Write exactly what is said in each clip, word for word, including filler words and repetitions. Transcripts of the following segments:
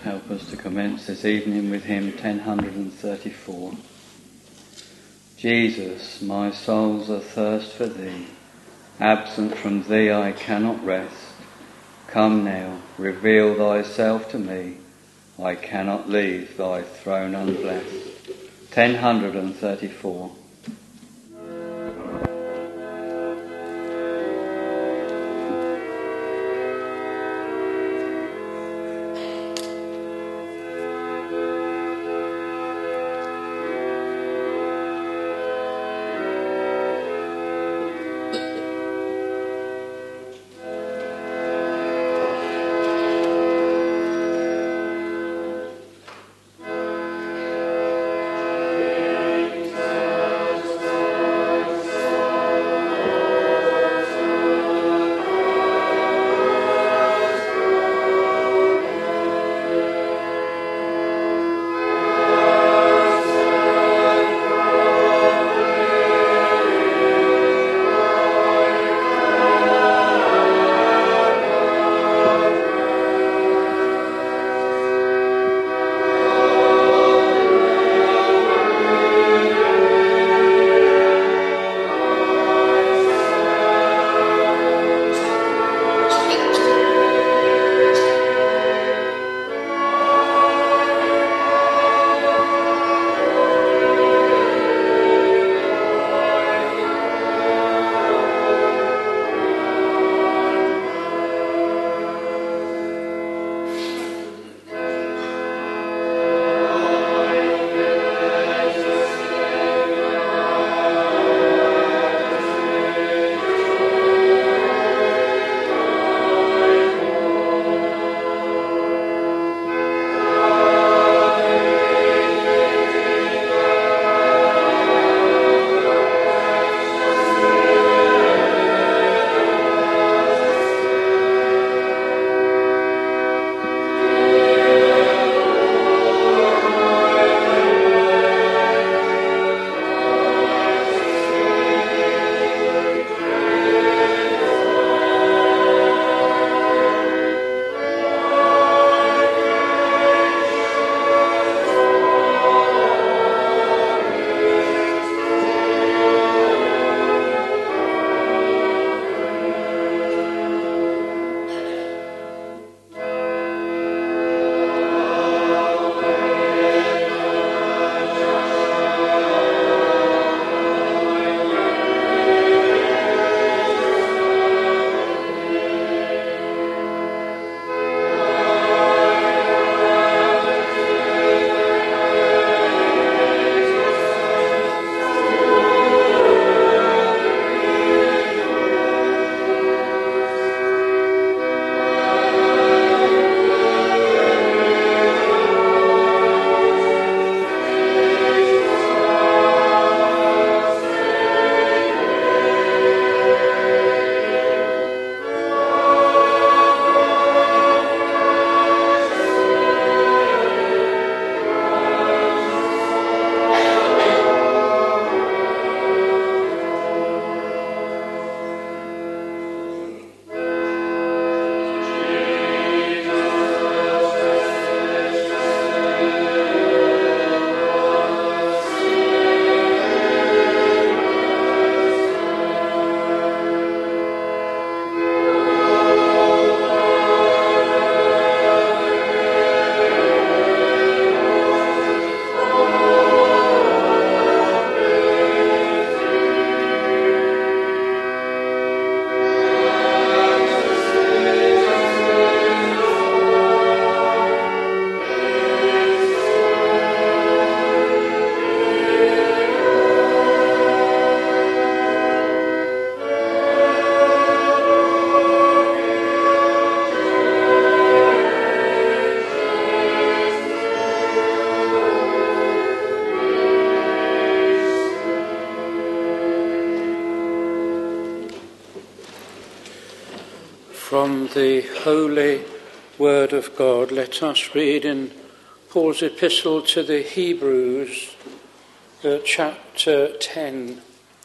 help us to commence this evening with hymn ten thirty-four. Jesus, my soul's athirst for thee, absent from thee I cannot rest. Come now, reveal thyself to me, I cannot leave thy throne unblessed. ten thirty-four. From the Holy Word of God, let us read in Paul's epistle to the Hebrews, uh, chapter ten.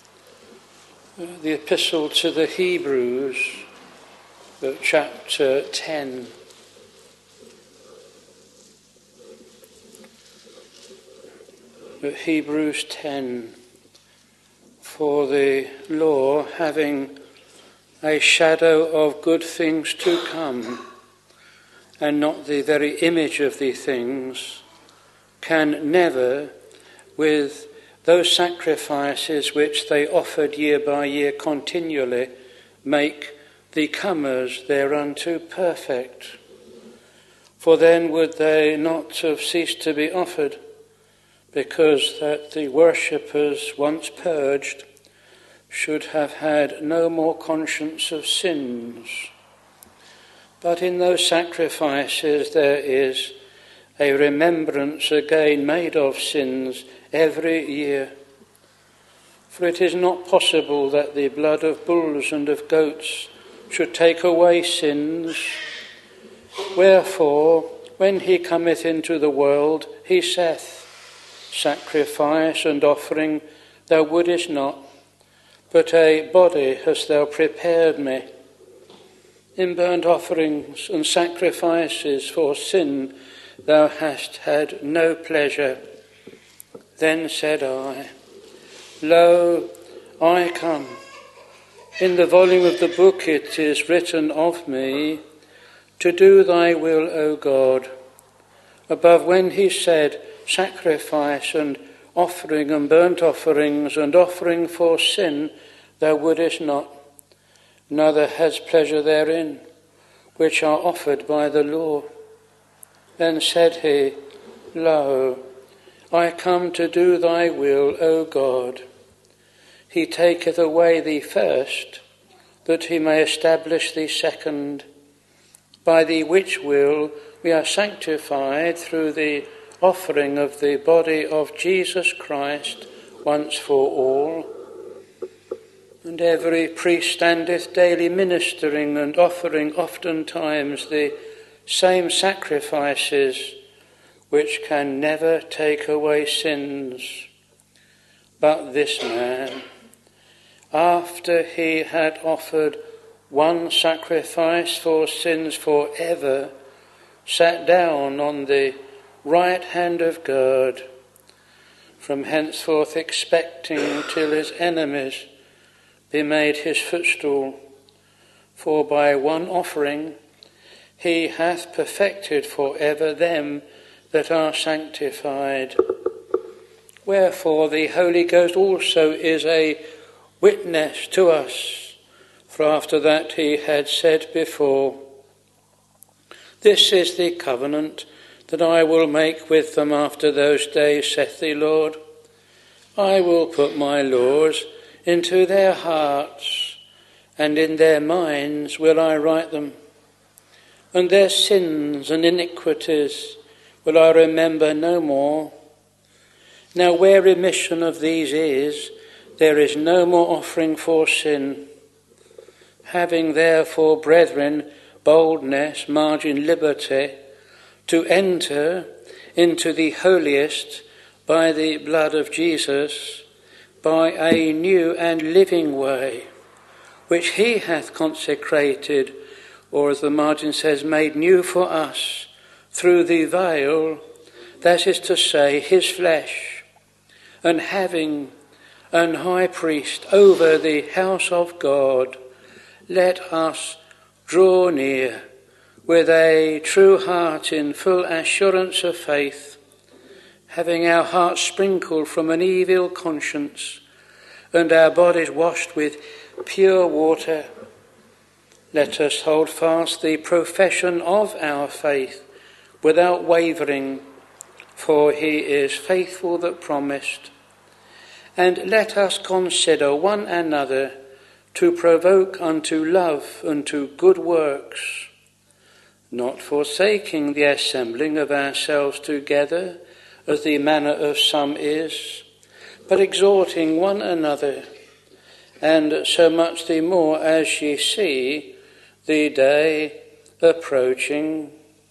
Uh, the epistle to the Hebrews, uh, chapter ten. Hebrews ten. For the law, having a shadow of good things to come, and not the very image of the things, can never, with those sacrifices which they offered year by year continually, make the comers thereunto perfect. For then would they not have ceased to be offered, because that the worshippers, once purged, should have had no more conscience of sins. But in those sacrifices there is a remembrance again made of sins every year. For it is not possible that the blood of bulls and of goats should take away sins. Wherefore, when he cometh into the world, he saith, Sacrifice and offering thou wouldest not, but a body hast thou prepared me. In burnt offerings and sacrifices for sin thou hast had no pleasure. Then said I, Lo, I come. In the volume of the book it is written of me, to do thy will, O God. Above when he said, Sacrifice and offering and burnt offerings and offering for sin thou wouldest not, neither has pleasure therein, which are offered by the law. Then said he, Lo, I come to do thy will, O God. He taketh away the first, that he may establish the second, by the which will we are sanctified through the offering of the body of Jesus Christ once for all. And every priest standeth daily ministering and offering oftentimes the same sacrifices, which can never take away sins. But this man, after he had offered one sacrifice for sins for ever, sat down on the right hand of God, from henceforth expecting till his enemies be made his footstool. For by one offering he hath perfected for ever them that are sanctified. Wherefore the Holy Ghost also is a witness to us, for after that he had said before, This is the covenant that I will make with them after those days, saith the Lord. I will put my laws into their hearts, and in their minds will I write them. And their sins and iniquities will I remember no more. Now where remission of these is, there is no more offering for sin. Having therefore, brethren, boldness, margin, liberty, to enter into the holiest by the blood of Jesus, by a new and living way, which he hath consecrated, or as the margin says, made new for us, through the veil, that is to say, his flesh, and having an high priest over the house of God, let us draw near with a true heart in full assurance of faith, having our hearts sprinkled from an evil conscience and our bodies washed with pure water. Let us hold fast the profession of our faith without wavering, for he is faithful that promised. And let us consider one another to provoke unto love and to good works, not forsaking the assembling of ourselves together, as the manner of some is, but exhorting one another, and so much the more as ye see the day approaching.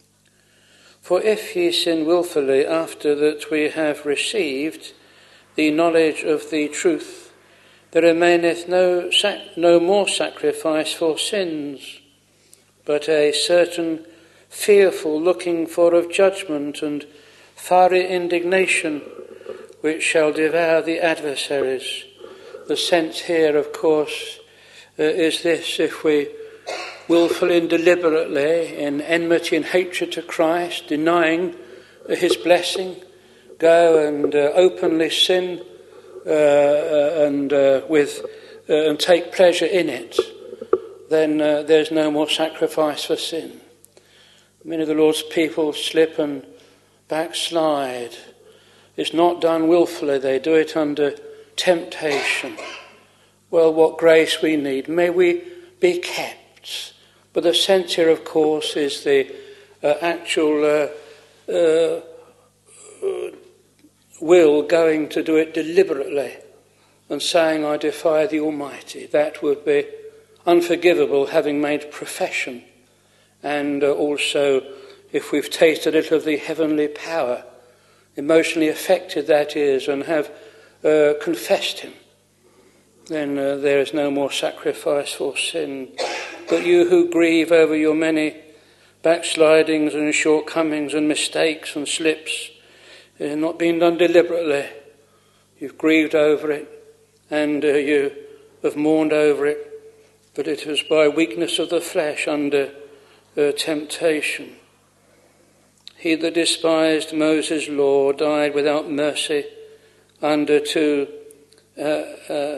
For if ye sin wilfully after that we have received the knowledge of the truth, there remaineth no, sac- no more sacrifice for sins, but a certain fearful looking for of judgment and fiery indignation, which shall devour the adversaries. The sense here, of course, uh, is this: if we wilfully and deliberately, in enmity and hatred to Christ, denying his blessing, go and uh, openly sin uh, uh, and uh, with uh, and take pleasure in it, then uh, there's no more sacrifice for sin. Many of the Lord's people slip and backslide. It's not done willfully, they do it under temptation. Well, what grace we need. May we be kept. But the sense here, of course, is the uh, actual uh, uh, uh, will going to do it deliberately and saying, I defy the Almighty. That would be unforgivable, having made profession. And uh, also, if we've tasted a little of the heavenly power, emotionally affected that is, and have uh, confessed him, then uh, there is no more sacrifice for sin. But you who grieve over your many backslidings and shortcomings and mistakes and slips, uh, not being done deliberately, you've grieved over it and uh, you have mourned over it, but it was by weakness of the flesh under uh, temptation. He that despised Moses' law died without mercy under two, uh, uh,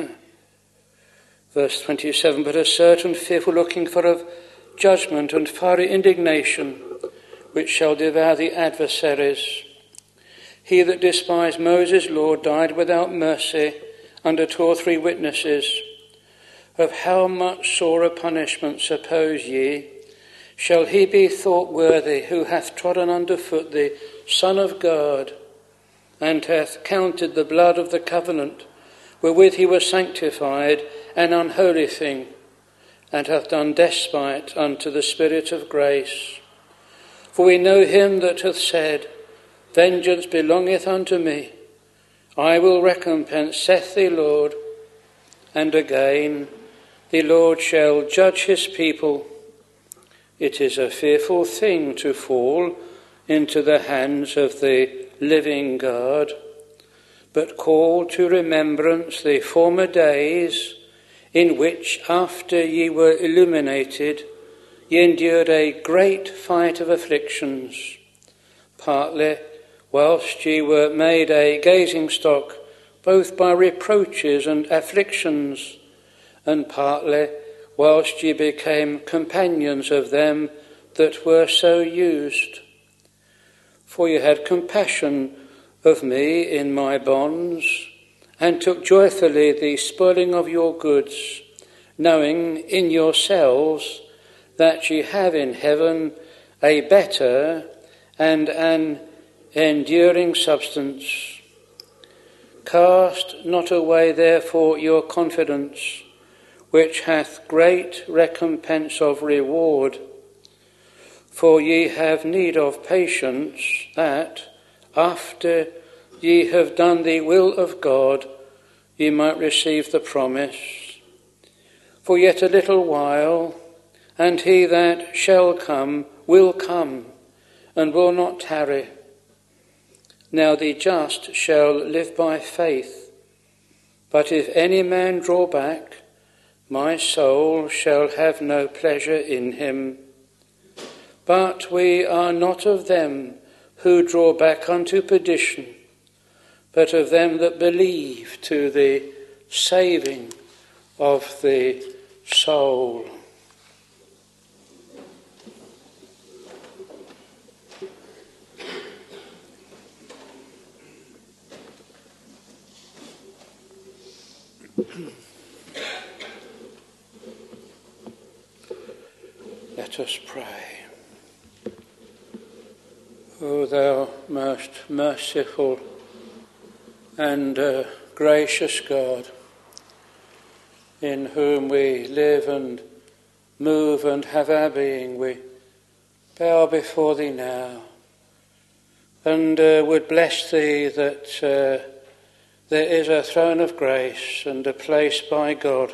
verse twenty-seven, but a certain fearful looking for of judgment and fiery indignation, which shall devour the adversaries. He that despised Moses' law died without mercy under two or three witnesses. Of how much sorer punishment, suppose ye, shall he be thought worthy who hath trodden under foot the Son of God, and hath counted the blood of the covenant wherewith he was sanctified an unholy thing, and hath done despite unto the Spirit of grace? For we know him that hath said, Vengeance belongeth unto me, I will recompense, saith the Lord. And again, the Lord shall judge his people. It is a fearful thing to fall into the hands of the living God, but call to remembrance the former days in which, after ye were illuminated, ye endured a great fight of afflictions, partly whilst ye were made a gazing stock, both by reproaches and afflictions, and partly whilst ye became companions of them that were so used. For ye had compassion of me in my bonds, and took joyfully the spoiling of your goods, knowing in yourselves that ye have in heaven a better and an enduring substance. Cast not away therefore your confidence, which hath great recompense of reward. For ye have need of patience, that, after ye have done the will of God, ye might receive the promise. For yet a little while, and he that shall come will come, and will not tarry. Now the just shall live by faith. But if any man draw back, my soul shall have no pleasure in him. But we are not of them who draw back unto perdition, but of them that believe to the saving of the soul. Let us pray. O thou most merciful and uh, gracious God, in whom we live and move and have our being, we bow before thee now, and uh, would bless thee that uh, there is a throne of grace and a place by God.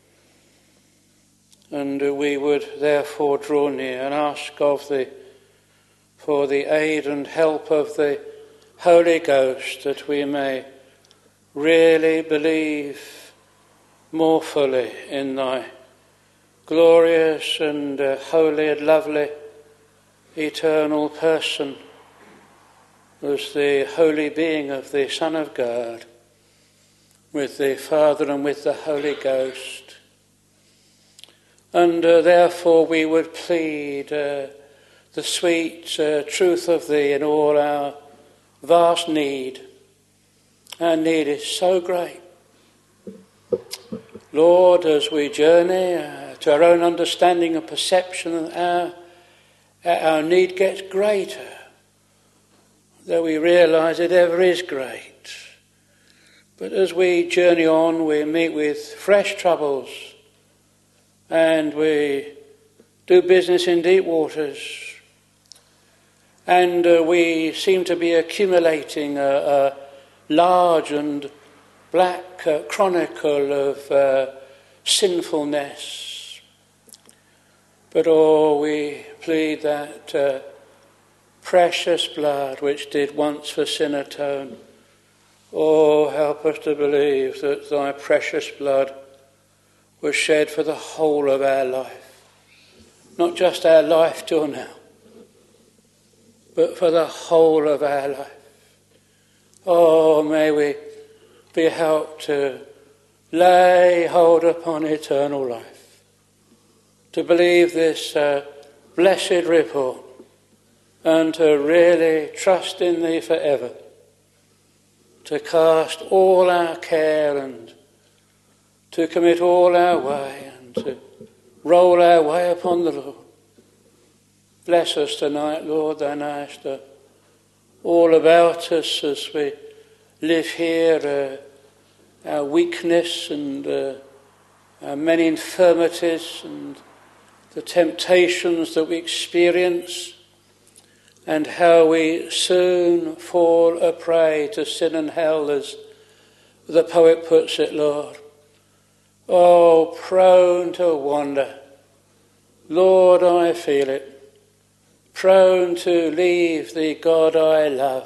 And we would therefore draw near and ask of thee for the aid and help of the Holy Ghost, that we may really believe more fully in thy glorious and uh, holy and lovely eternal person as the holy being of the Son of God, with the Father and with the Holy Ghost. And uh, therefore we would plead uh, the sweet uh, truth of thee in all our vast need. Our need is so great. Lord, as we journey uh, to our own understanding and perception, our, our need gets greater, though we realise it ever is great. But as we journey on, we meet with fresh troubles, and we do business in deep waters, and uh, we seem to be accumulating a, a large and black uh, chronicle of uh, sinfulness. But oh, we plead that uh, precious blood which did once for sin atone. Oh, help us to believe that thy precious blood was shed for the whole of our life. Not just our life till now, but for the whole of our life. Oh, may we be helped to lay hold upon eternal life, to believe this uh, blessed report, and to really trust in thee forever, to cast all our care and to commit all our way and to roll our way upon the Lord. Bless us tonight, Lord, thou knowest uh, all about us as we live here, uh, our weakness and uh, our many infirmities and the temptations that we experience, and how we soon fall a prey to sin and hell, as the poet puts it, Lord. Oh, prone to wander. Lord, I feel it. Prone to leave thee, God I love.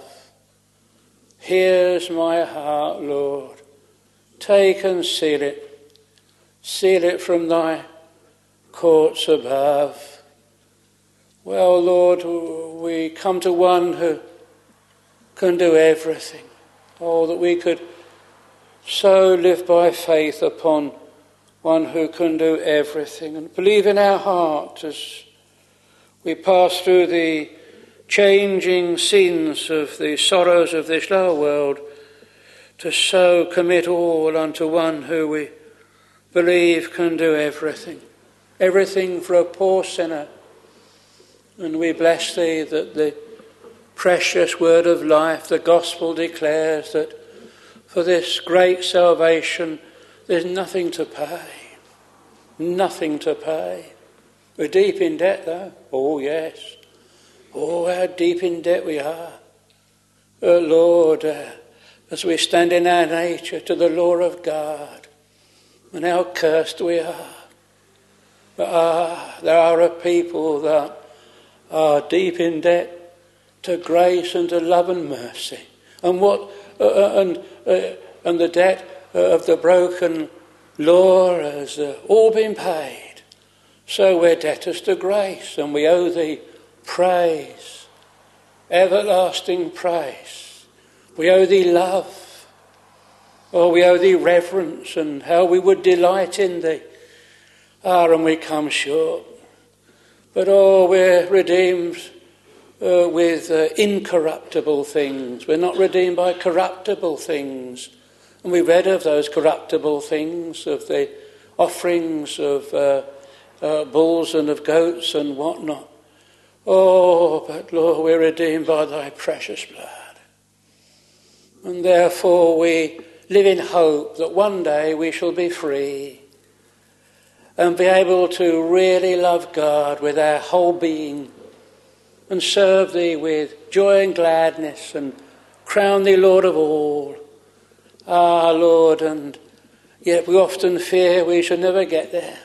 Here's my heart, Lord. Take and seal it. Seal it from thy courts above. Well, Lord, we come to one who can do everything. Oh, that we could so live by faith upon one who can do everything, and believe in our heart as we pass through the changing scenes of the sorrows of this lower world, to so commit all unto one who we believe can do everything, everything for a poor sinner. And we bless thee that the precious word of life, the gospel, declares that for this great salvation there's nothing to pay. Nothing to pay. We're deep in debt though. Oh yes. Oh, how deep in debt we are. Oh Lord, uh, as we stand in our nature to the law of God, and how cursed we are. But ah, there are a people that are deep in debt to grace and to love and mercy. And what uh, and uh, and the debt of the broken law has uh, all been paid. So we're debtors to grace, and we owe thee praise, everlasting praise. We owe thee love. Oh, we owe thee reverence, and how we would delight in thee. Ah, and we come short. But oh, we're redeemed uh, with uh, incorruptible things. We're not redeemed by corruptible things. And we read of those corruptible things, of the offerings of uh, uh, bulls and of goats and whatnot. Oh, but Lord, we're redeemed by thy precious blood. And therefore we live in hope that one day we shall be free and be able to really love God with our whole being and serve thee with joy and gladness and crown thee Lord of all. Ah, Lord, and yet we often fear we shall never get there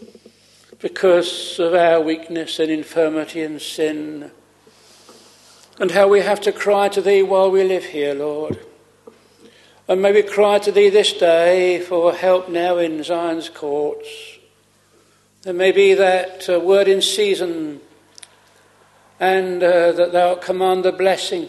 because of our weakness and infirmity and sin. and how we have to cry to thee while we live here, Lord. And may we cry to thee this day for help now in Zion's courts. There may be that uh, word in season, and uh, that thou command the blessing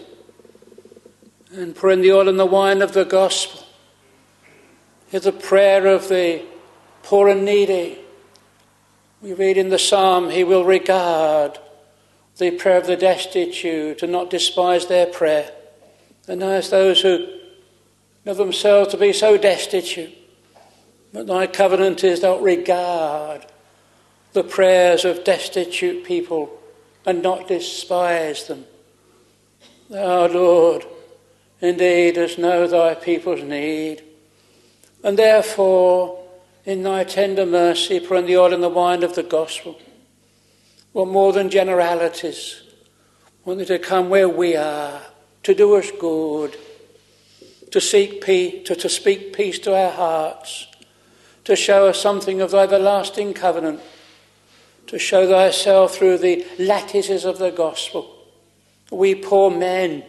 and pour in the oil and the wine of the gospel. Hear the prayer of the poor and needy. We read in the psalm, he will regard the prayer of the destitute and not despise their prayer. And as those who know themselves to be so destitute, but thy covenant is thou regard the prayers of destitute people and not despise them. Thou, Lord, indeed dost know thy people's need, and therefore in thy tender mercy pour in the oil and the wine of the gospel. What more than generalities, want thee to come where we are, to do us good, to seek peace, to, to speak peace to our hearts, to show us something of thy everlasting covenant, to show thyself through the lattices of the gospel. We poor men,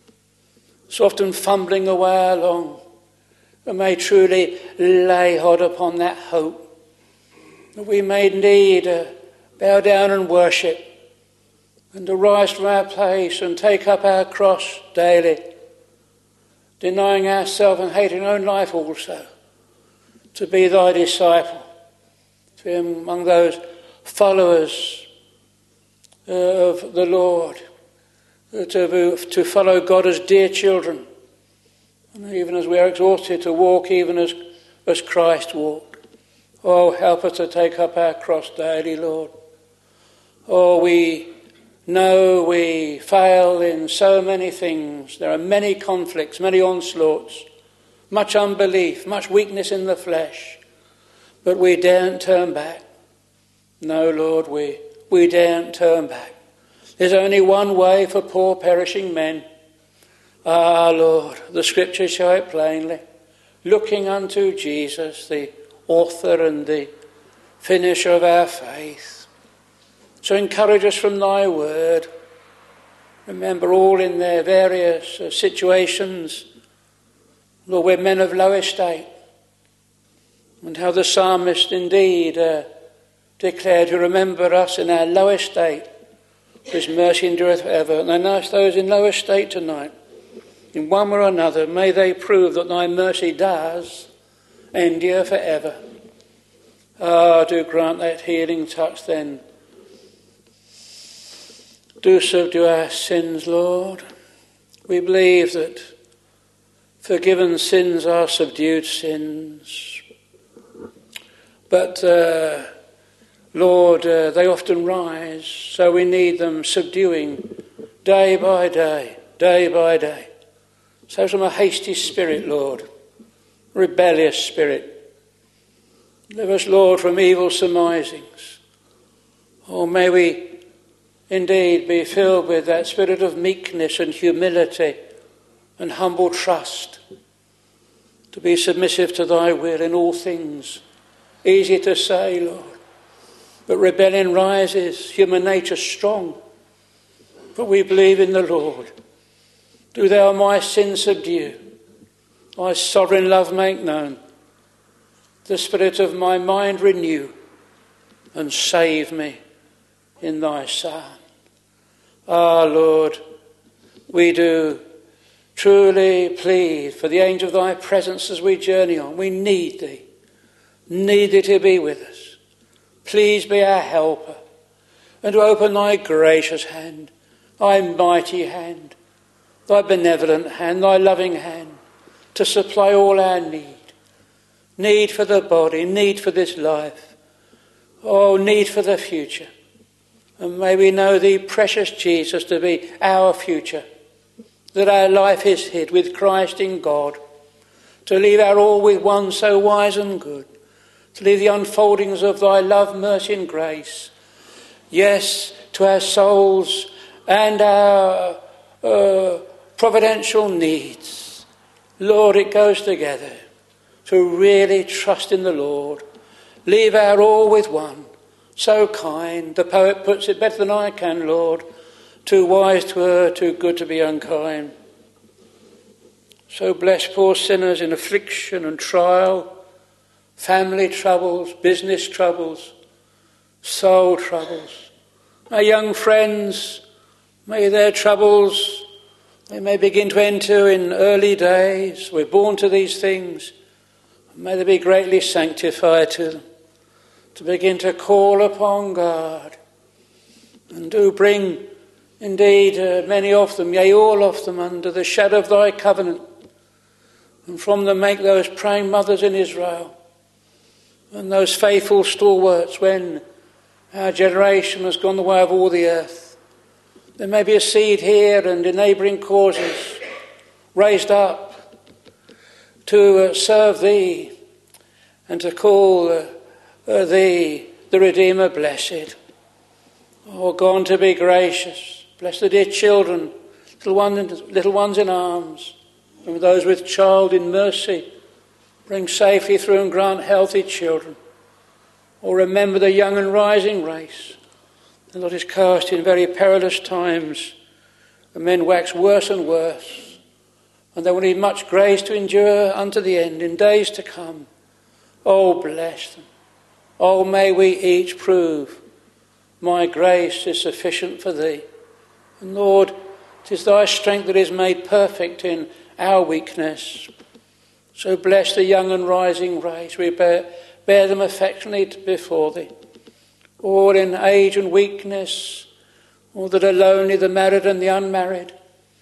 so often fumbling away along, and may truly lay hold upon that hope, that we may indeed uh, bow down and worship, and arise from our place and take up our cross daily, denying ourselves and hating our own life also, to be thy disciple, to be among those followers uh, of the Lord, uh, to, to follow God as dear children, and even as we are exhorted to walk even as, as Christ walked. Oh, help us to take up our cross daily, Lord. Oh, we know we fail in so many things. There are many conflicts, many onslaughts, much unbelief, much weakness in the flesh. But we daren't turn back. No, Lord, we, we daren't turn back. There's only one way for poor perishing men. Ah, Lord, the scriptures show it plainly. Looking unto Jesus, the author and the finisher of our faith. So encourage us from thy word. Remember all in their various uh, situations, Lord, we're men of low estate. And how the psalmist indeed uh, declared, you remember us in our low estate, his mercy endureth forever. And I ask those in low estate tonight, in one way or another, may they prove that thy mercy does endure forever. Ah, do grant that healing touch then. Do subdue our sins, Lord. We believe that forgiven sins are subdued sins. But, uh, Lord, uh, they often rise, so we need them subduing day by day, day by day. So from a hasty spirit, Lord, rebellious spirit. Deliver us, Lord, from evil surmisings. Oh, may we indeed be filled with that spirit of meekness and humility and humble trust, to be submissive to thy will in all things. Easy to say, Lord, but rebellion rises, human nature strong. But we believe in the Lord. Do thou my sin subdue, thy sovereign love make known, the spirit of my mind renew, and save me in thy Son. Ah, Lord, we do truly plead for the angel of thy presence as we journey on. We need thee, need thee to be with us. Please be our helper, and to open thy gracious hand, thy mighty hand, thy benevolent hand, thy loving hand, to supply all our need. Need for the body, need for this life. Oh, need for the future. And may we know thee, precious Jesus, to be our future. That our life is hid with Christ in God. To leave our all with one so wise and good. To leave the unfoldings of thy love, mercy and grace. Yes, to our souls and our uh, providential needs. Lord, it goes together. To really trust in the Lord. Leave our all with one. So kind, the poet puts it better than I can, Lord. too wise to err, too good to be unkind. So bless poor sinners in affliction and trial, family troubles, business troubles, soul troubles. My young friends, may their troubles, they may begin to enter in early days. We're born to these things. May they be greatly sanctified to them, to begin to call upon God, and do bring, indeed, uh, many of them, yea, all of them, under the shadow of thy covenant, and from them make those praying mothers in Israel, and those faithful stalwarts when our generation has gone the way of all the earth. There may be a seed here and in neighbouring causes raised up to uh, serve thee and to call uh, uh, thee, the Redeemer, blessed. Oh, God, to be gracious. Bless the dear children, little ones, little ones in arms, and those with child in mercy. Bring safely through and grant healthy children. Or remember the young and rising race, and that is cast in very perilous times. The men wax worse and worse, and they will need much grace to endure unto the end in days to come. Oh, bless them. Oh, may we each prove my grace is sufficient for thee. And Lord, 'tis thy strength that is made perfect in our weakness. So bless the young and rising race. We bear, bear them affectionately before thee. All in age and weakness, all that are lonely, the married and the unmarried.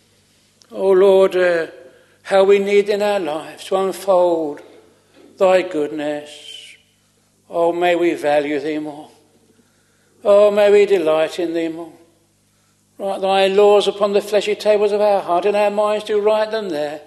Oh Lord, uh, how we need in our lives to unfold thy goodness. Oh, may we value thee more. Oh, may we delight in thee more. Write thy laws upon the fleshy tables of our heart, and our minds do write them there.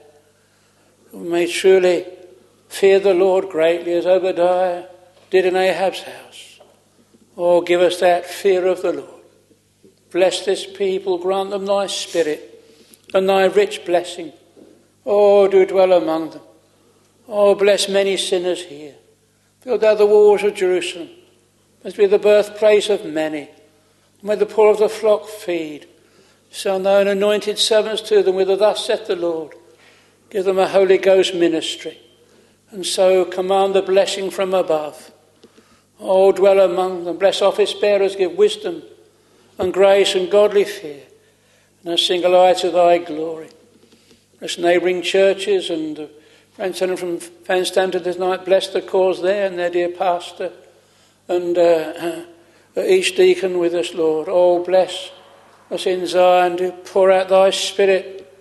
We may truly fear the Lord greatly, as Obadiah did in Ahab's house. Oh, give us that fear of the Lord. Bless this people, grant them thy spirit and thy rich blessing. Oh, do dwell among them. Oh, bless many sinners here. Build thou the walls of Jerusalem. Let be the birthplace of many. And may the poor of the flock feed. Send thine anointed servants to them with a thus saith the Lord. Give them a Holy Ghost ministry. And so command the blessing from above. Oh, dwell among them. Bless office bearers, give wisdom and grace and godly fear. And a single eye to thy glory. Bless neighbouring churches and uh, friends sending from Fanstanton this night. Bless the cause there and their dear pastor. And uh, uh, each deacon with us, Lord. Oh, bless us in Zion. Do pour out thy spirit.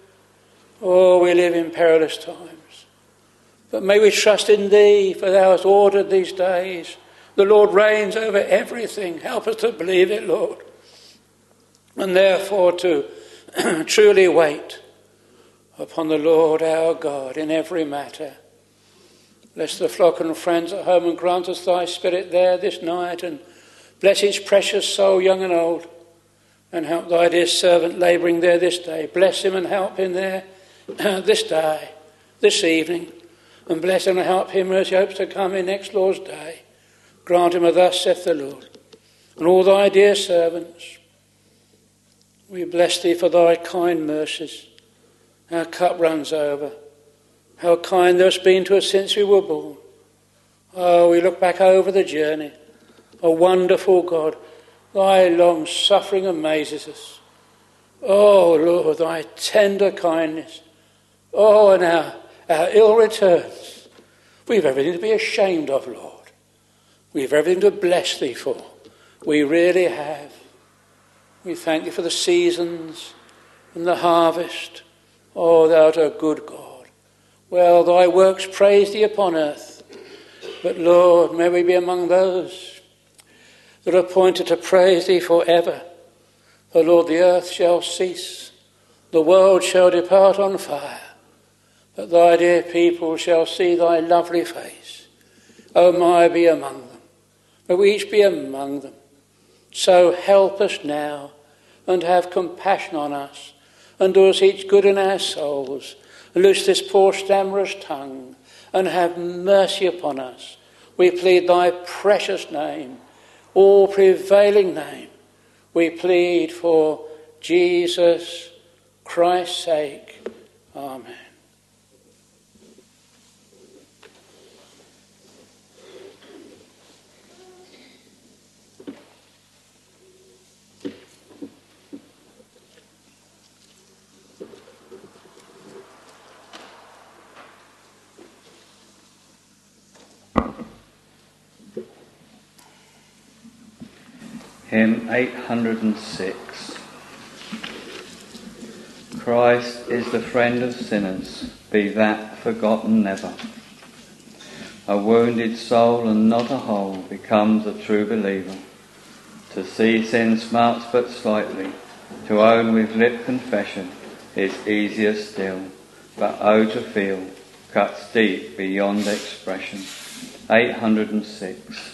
Oh, we live in perilous times. But may we trust in thee, for thou hast ordered these days. The Lord reigns over everything. Help us to believe it, Lord. And therefore to truly wait upon the Lord our God in every matter. Bless the flock and friends at home and grant us thy spirit there this night, and bless each precious soul, young and old, and help thy dear servant labouring there this day. Bless him and help him there this day, this evening, and bless him and help him as he hopes to come in next Lord's day. Grant him a thus saith the Lord. And all thy dear servants, we bless thee for thy kind mercies. Our cup runs over. How kind thou hast been to us since we were born. Oh, we look back over the journey. A wonderful God, thy long suffering amazes us. Oh, Lord, thy tender kindness. Oh, and our, our ill returns. We've everything to be ashamed of, Lord. We've everything to bless thee for. We really have. We thank thee for the seasons and the harvest. Oh, thou art a good God. Well, thy works praise thee upon earth. But Lord, may we be among those that are appointed to praise thee forever. For Lord, the earth shall cease, the world shall depart on fire, but thy dear people shall see thy lovely face. Oh, may I be among them. May we each be among them. So help us now, and have compassion on us, and do us each good in our souls. Loose this poor stammerer's tongue, and have mercy upon us. We plead thy precious name, all prevailing name. We plead for Jesus Christ's sake. Amen. Hymn eight hundred six. Christ is the friend of sinners, be that forgotten never. A wounded soul and not a whole becomes a true believer. To see sin smarts but slightly, to own with lip confession is easier still, but oh to feel cuts deep beyond expression. eight hundred six.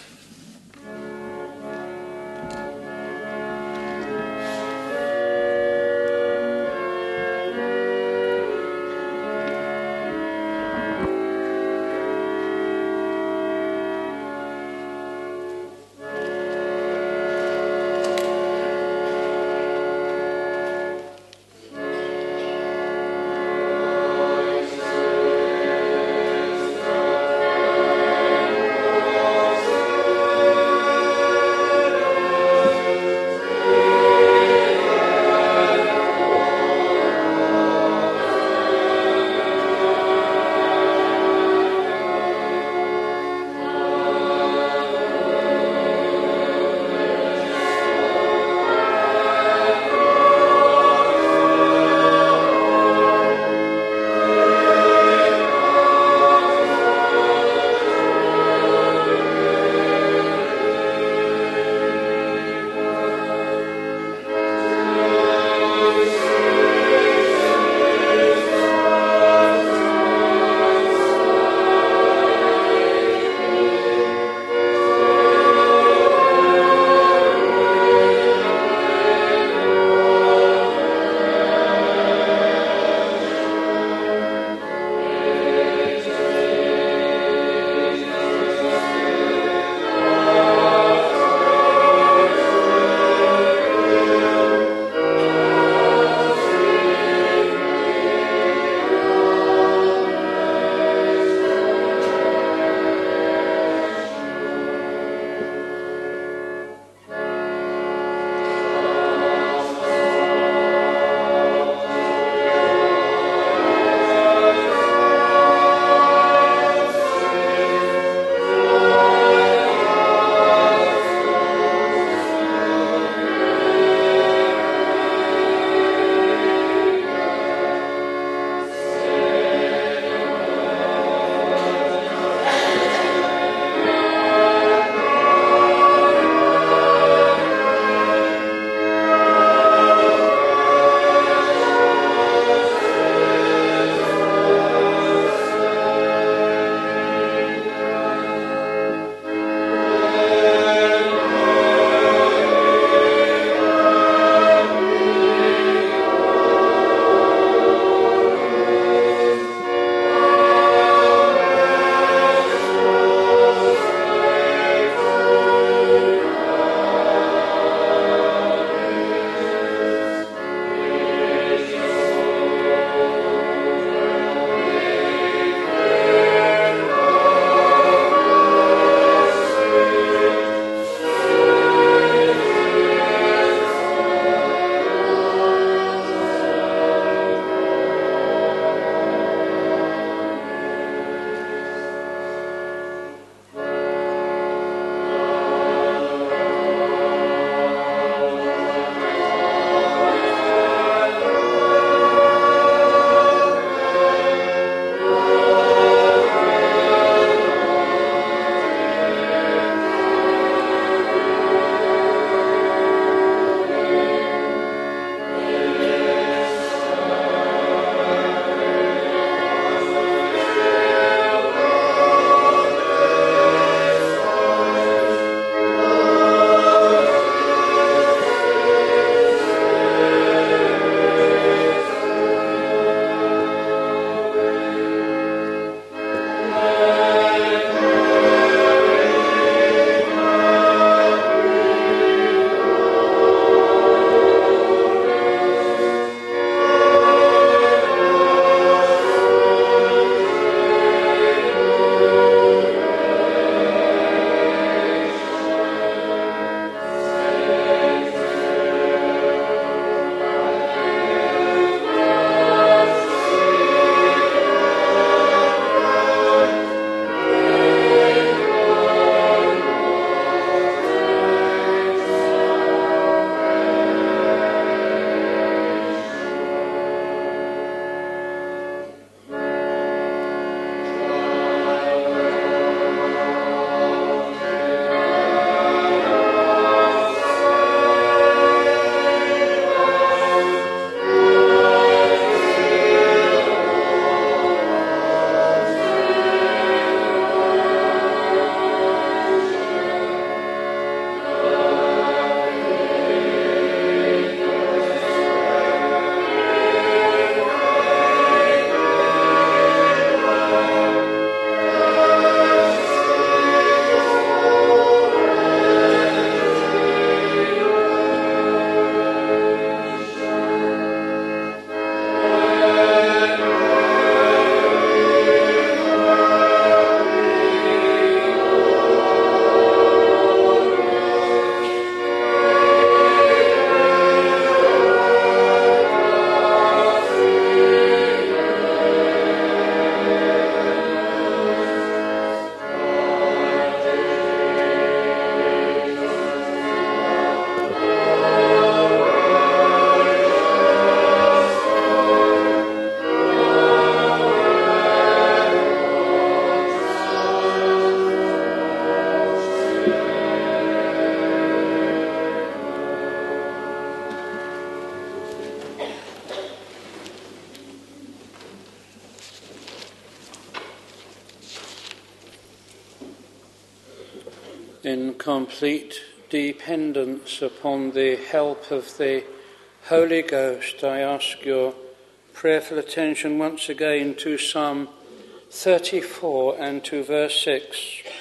in complete dependence upon the help of the Holy Ghost, I ask your prayerful attention once again to Psalm thirty-four and to verse six.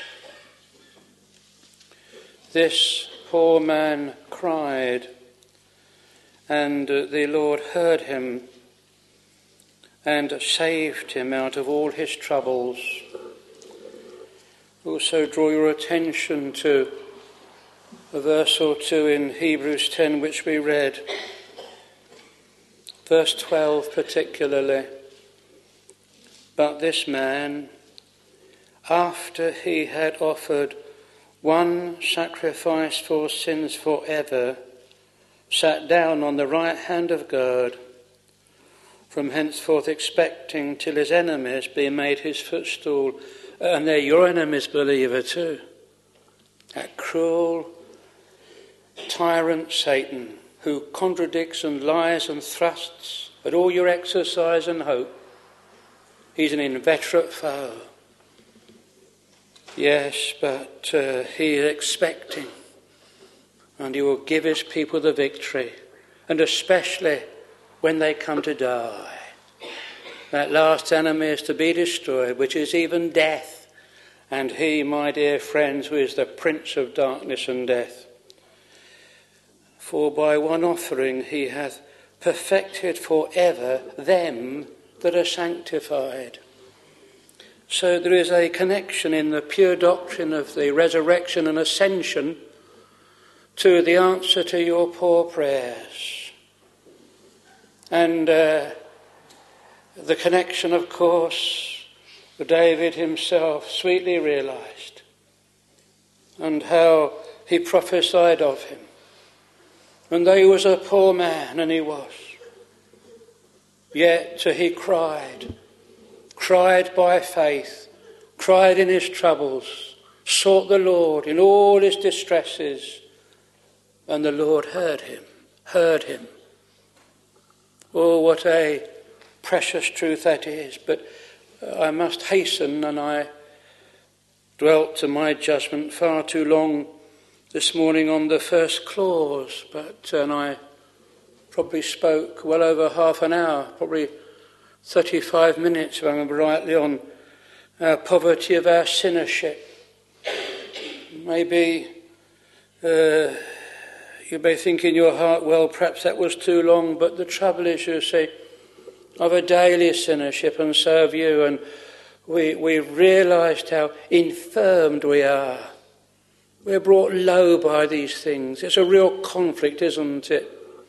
This poor man cried, and the Lord heard him and saved him out of all his troubles. Also draw your attention to a verse or two in Hebrews ten which we read. Verse twelve particularly. But this man, after he had offered one sacrifice for sins forever, sat down on the right hand of God, from henceforth expecting till his enemies be made his footstool. And they're your enemies, believer, too. That cruel tyrant Satan, who contradicts and lies and thrusts at all your exercise and hope. He's an inveterate foe. Yes, but uh, he is expecting, and he will give his people the victory, and especially when they come to die. That last enemy is to be destroyed, which is even death. And he, my dear friends, who is the prince of darkness and death. For by one offering he hath perfected for ever them that are sanctified. So there is a connection in the pure doctrine of the resurrection and ascension to the answer to your poor prayers. And uh, the connection, of course, David himself sweetly realized, and how he prophesied of him. And though he was a poor man, and he was, yet he cried, cried by faith, cried in his troubles, sought the Lord in all his distresses, and the Lord heard him, heard him. Oh, what a precious truth that is. But I must hasten, and I dwelt to my judgment far too long this morning on the first clause, but and I probably spoke well over half an hour, probably thirty-five minutes, if I remember rightly, on our poverty of our sinnership. Maybe uh, you may think in your heart, well, perhaps that was too long, but the trouble is, you see, of a daily sinnership, and so have you, and we we realised how infirmed we are. We're brought low by these things. It's a real conflict, isn't it?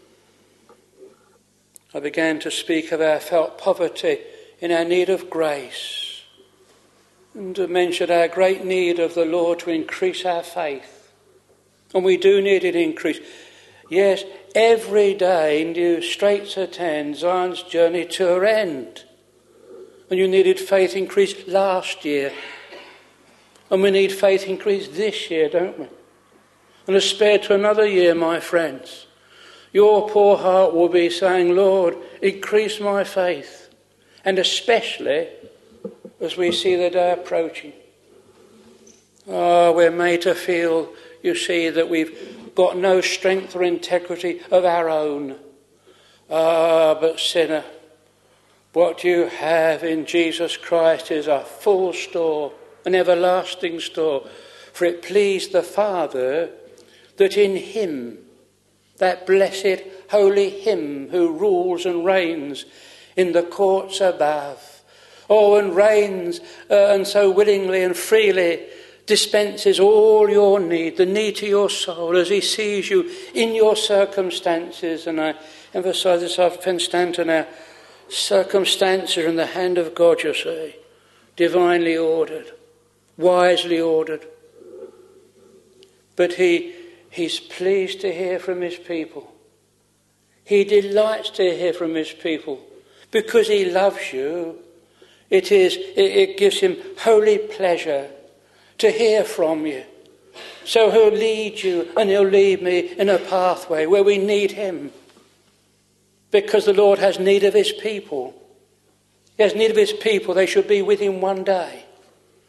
I began to speak of our felt poverty in our need of grace, and to mention our great need of the Lord to increase our faith. And we do need it increase. Yes, every day new straits attend Zion's journey to her end. And you needed faith increase last year. And we need faith increase this year, don't we? And a spare to another year, my friends. Your poor heart will be saying, Lord, increase my faith. And especially as we see the day approaching. Oh, we're made to feel, you see, that we've got no strength or integrity of our own. Ah, but sinner, what you have in Jesus Christ is a full store, an everlasting store. For it pleased the Father that in him, that blessed holy him who rules and reigns in the courts above, oh, and reigns uh, and so willingly and freely dispenses all your need, the need to your soul, as he sees you in your circumstances. And I emphasise this often, Stanton, our circumstances are in the hand of God, you see, divinely ordered, wisely ordered. But he he's pleased to hear from his people. He delights to hear from his people because he loves you. It is it, it gives him holy pleasure to hear from you. So he'll lead you and he'll lead me in a pathway where we need him. Because the Lord has need of his people. He has need of his people. They should be with him one day.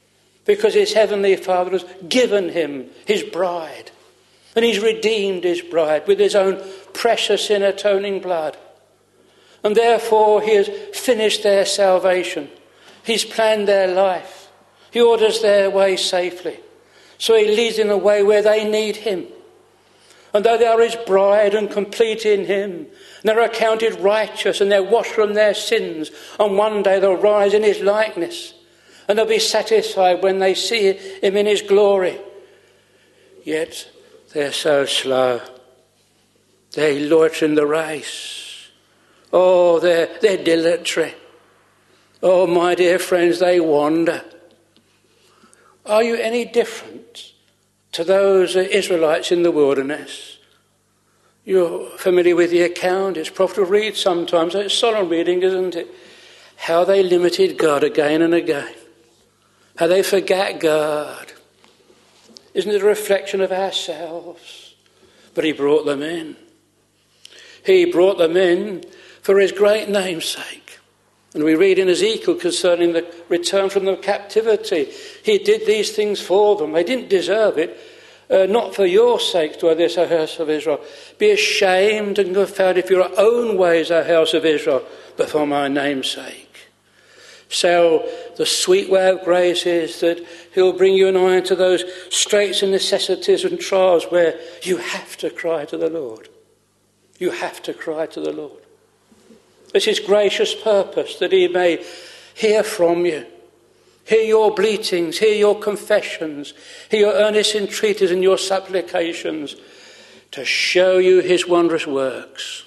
because his heavenly Father has given him his bride. And he's redeemed his bride with his own precious and atoning blood. And therefore he has finished their salvation. He's planned their life. He orders their way safely. So he leads in a way where they need him. And though they are his bride and complete in him, and they're accounted righteous and they're washed from their sins, and one day they'll rise in his likeness, and they'll be satisfied when they see him in his glory. Yet they're so slow. They loiter in the race. Oh, they're, they're dilatory. Oh, my dear friends, they wander. Are you any different to those Israelites in the wilderness? You're familiar with the account. It's profitable to read sometimes. It's solemn reading, isn't it? How they limited God again and again. How they forgot God. Isn't it a reflection of ourselves? But he brought them in. He brought them in for his great name's sake. And we read in Ezekiel concerning the return from the captivity. He did these things for them. They didn't deserve it. Uh, not for your sake, do I this, O house of Israel. Be ashamed and confounded for your own ways, O house of Israel, but for my name's sake. So the sweet way of grace is that he'll bring you and I into those straits and necessities and trials where you have to cry to the Lord. You have to cry to the Lord. It's his gracious purpose that he may hear from you, hear your bleatings, hear your confessions, hear your earnest entreaties and your supplications, to show you his wondrous works.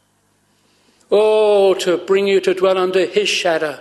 Oh, to bring you to dwell under his shadow,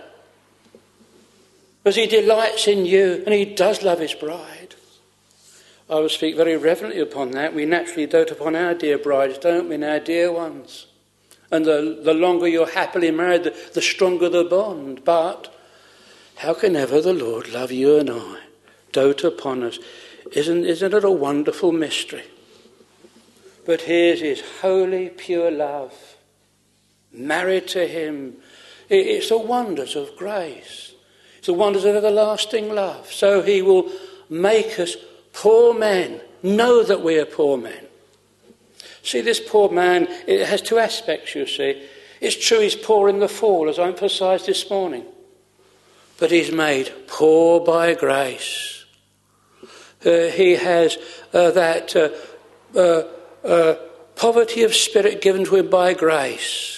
as he delights in you, and he does love his bride. I will speak very reverently upon that. We naturally dote upon our dear brides, don't we, and our dear ones. And the, the longer you're happily married, the, the stronger the bond. But how can ever the Lord love you and I, dote upon us? Isn't, isn't it a wonderful mystery? But here's his holy, pure love. Married to him. It, it's the wonders of grace. It's the wonders of everlasting love. So he will make us poor men. Know that we are poor men. See, this poor man, it has two aspects, you see. It's true he's poor in the fall, as I emphasised this morning. But he's made poor by grace. Uh, he has uh, that uh, uh, uh, poverty of spirit given to him by grace.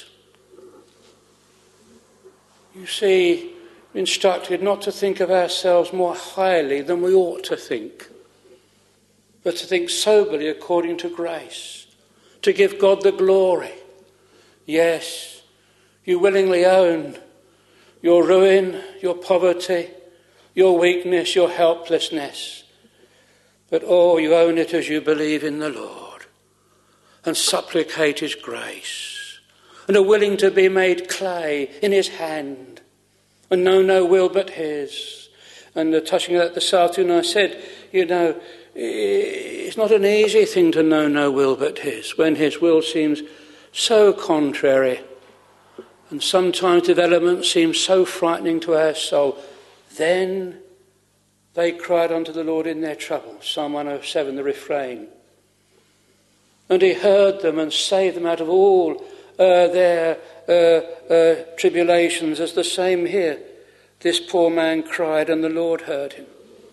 You see, we're instructed not to think of ourselves more highly than we ought to think, but to think soberly according to grace. To give God the glory. Yes, you willingly own your ruin, your poverty, your weakness, your helplessness. But oh, you own it as you believe in the Lord and supplicate his grace and are willing to be made clay in his hand and know no will but his. And uh, touching that this afternoon, I said, you know, it's not an easy thing to know no will but his, when his will seems so contrary and sometimes development seems so frightening to our soul. Then they cried unto the Lord in their trouble. Psalm one oh seven, the refrain. And he heard them and saved them out of all uh, their uh, uh, tribulations. As the same here. This poor man cried and the Lord heard him.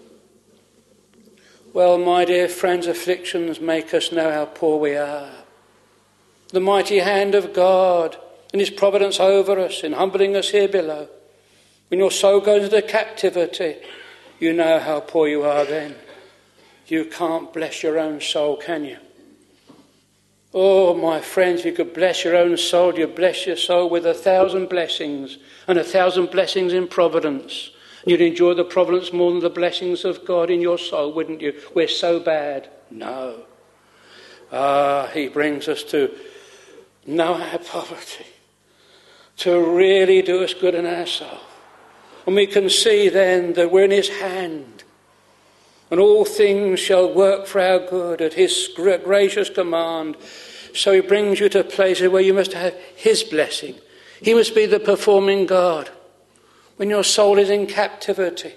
Well, my dear friends, afflictions make us know how poor we are. The mighty hand of God and his providence over us in humbling us here below. When your soul goes into captivity, you know how poor you are then. You can't bless your own soul, can you? Oh, my friends, if you could bless your own soul, you'd bless your soul with a thousand blessings and a thousand blessings in providence. You'd enjoy the providence more than the blessings of God in your soul, wouldn't you? We're so bad. No. Ah, he brings us to know our poverty, to really do us good in our soul. And we can see then that we're in his hand. And all things shall work for our good at his gracious command. So he brings you to places where you must have his blessing. He must be the performing God. When your soul is in captivity,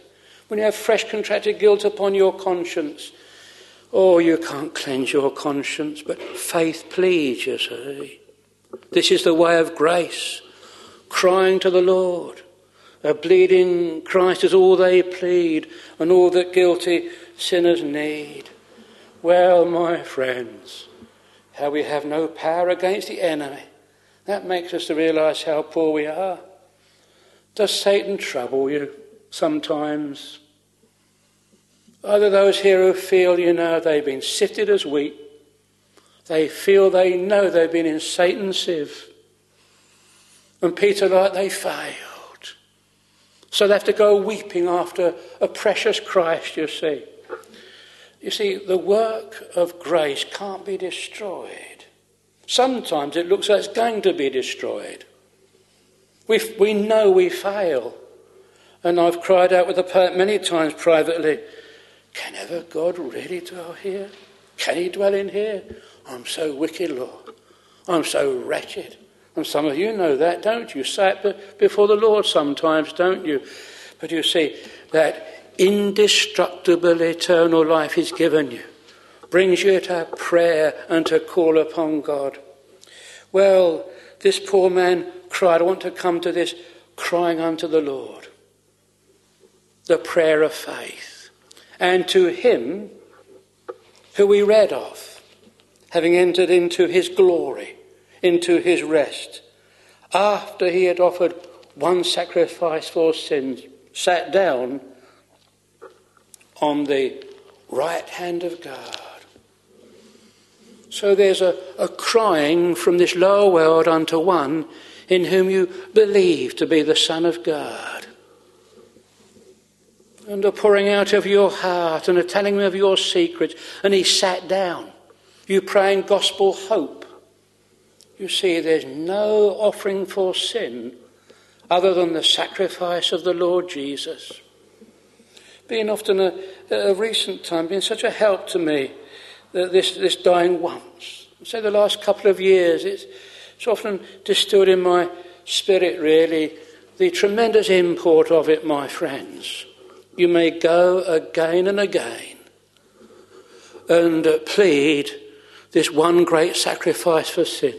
When you have fresh contracted guilt upon your conscience, oh, you can't cleanse your conscience, but faith pleads, you see. This is the way of grace, crying to the Lord. A bleeding Christ is all they plead and all that guilty sinners need. Well, my friends, how we have no power against the enemy. That makes us to realise how poor we are. Does Satan trouble you sometimes? Are there those here who feel, you know, they've been sifted as wheat? They feel they know they've been in Satan's sieve. And Peter, like, they failed. So they have to go weeping after a precious Christ, you see. You see, the work of grace can't be destroyed. Sometimes it looks like it's going to be destroyed. We, we know we fail. And I've cried out with the poet many times privately, can ever God really dwell here? Can he dwell in here? I'm so wicked, Lord. I'm so wretched. And some of you know that, don't you? Say it before the Lord sometimes, don't you? But you see, that indestructible eternal life he's given you brings you to prayer and to call upon God. Well, this poor man cried, I want to come to this crying unto the Lord. The prayer of faith. And to him who we read of, having entered into his glory, into his rest, after he had offered one sacrifice for sins, sat down on the right hand of God. So there's a, a crying from this lower world unto one in whom you believe to be the Son of God. And a pouring out of your heart and a telling him of your secrets. And he sat down. You praying gospel hope. You see, there's no offering for sin other than the sacrifice of the Lord Jesus. Being often a, a recent time, been such a help to me, that this, this dying once. Say the last couple of years, it's, it's often distilled in my spirit, really, the tremendous import of it, my friends. You may go again and again and uh, plead this one great sacrifice for sin.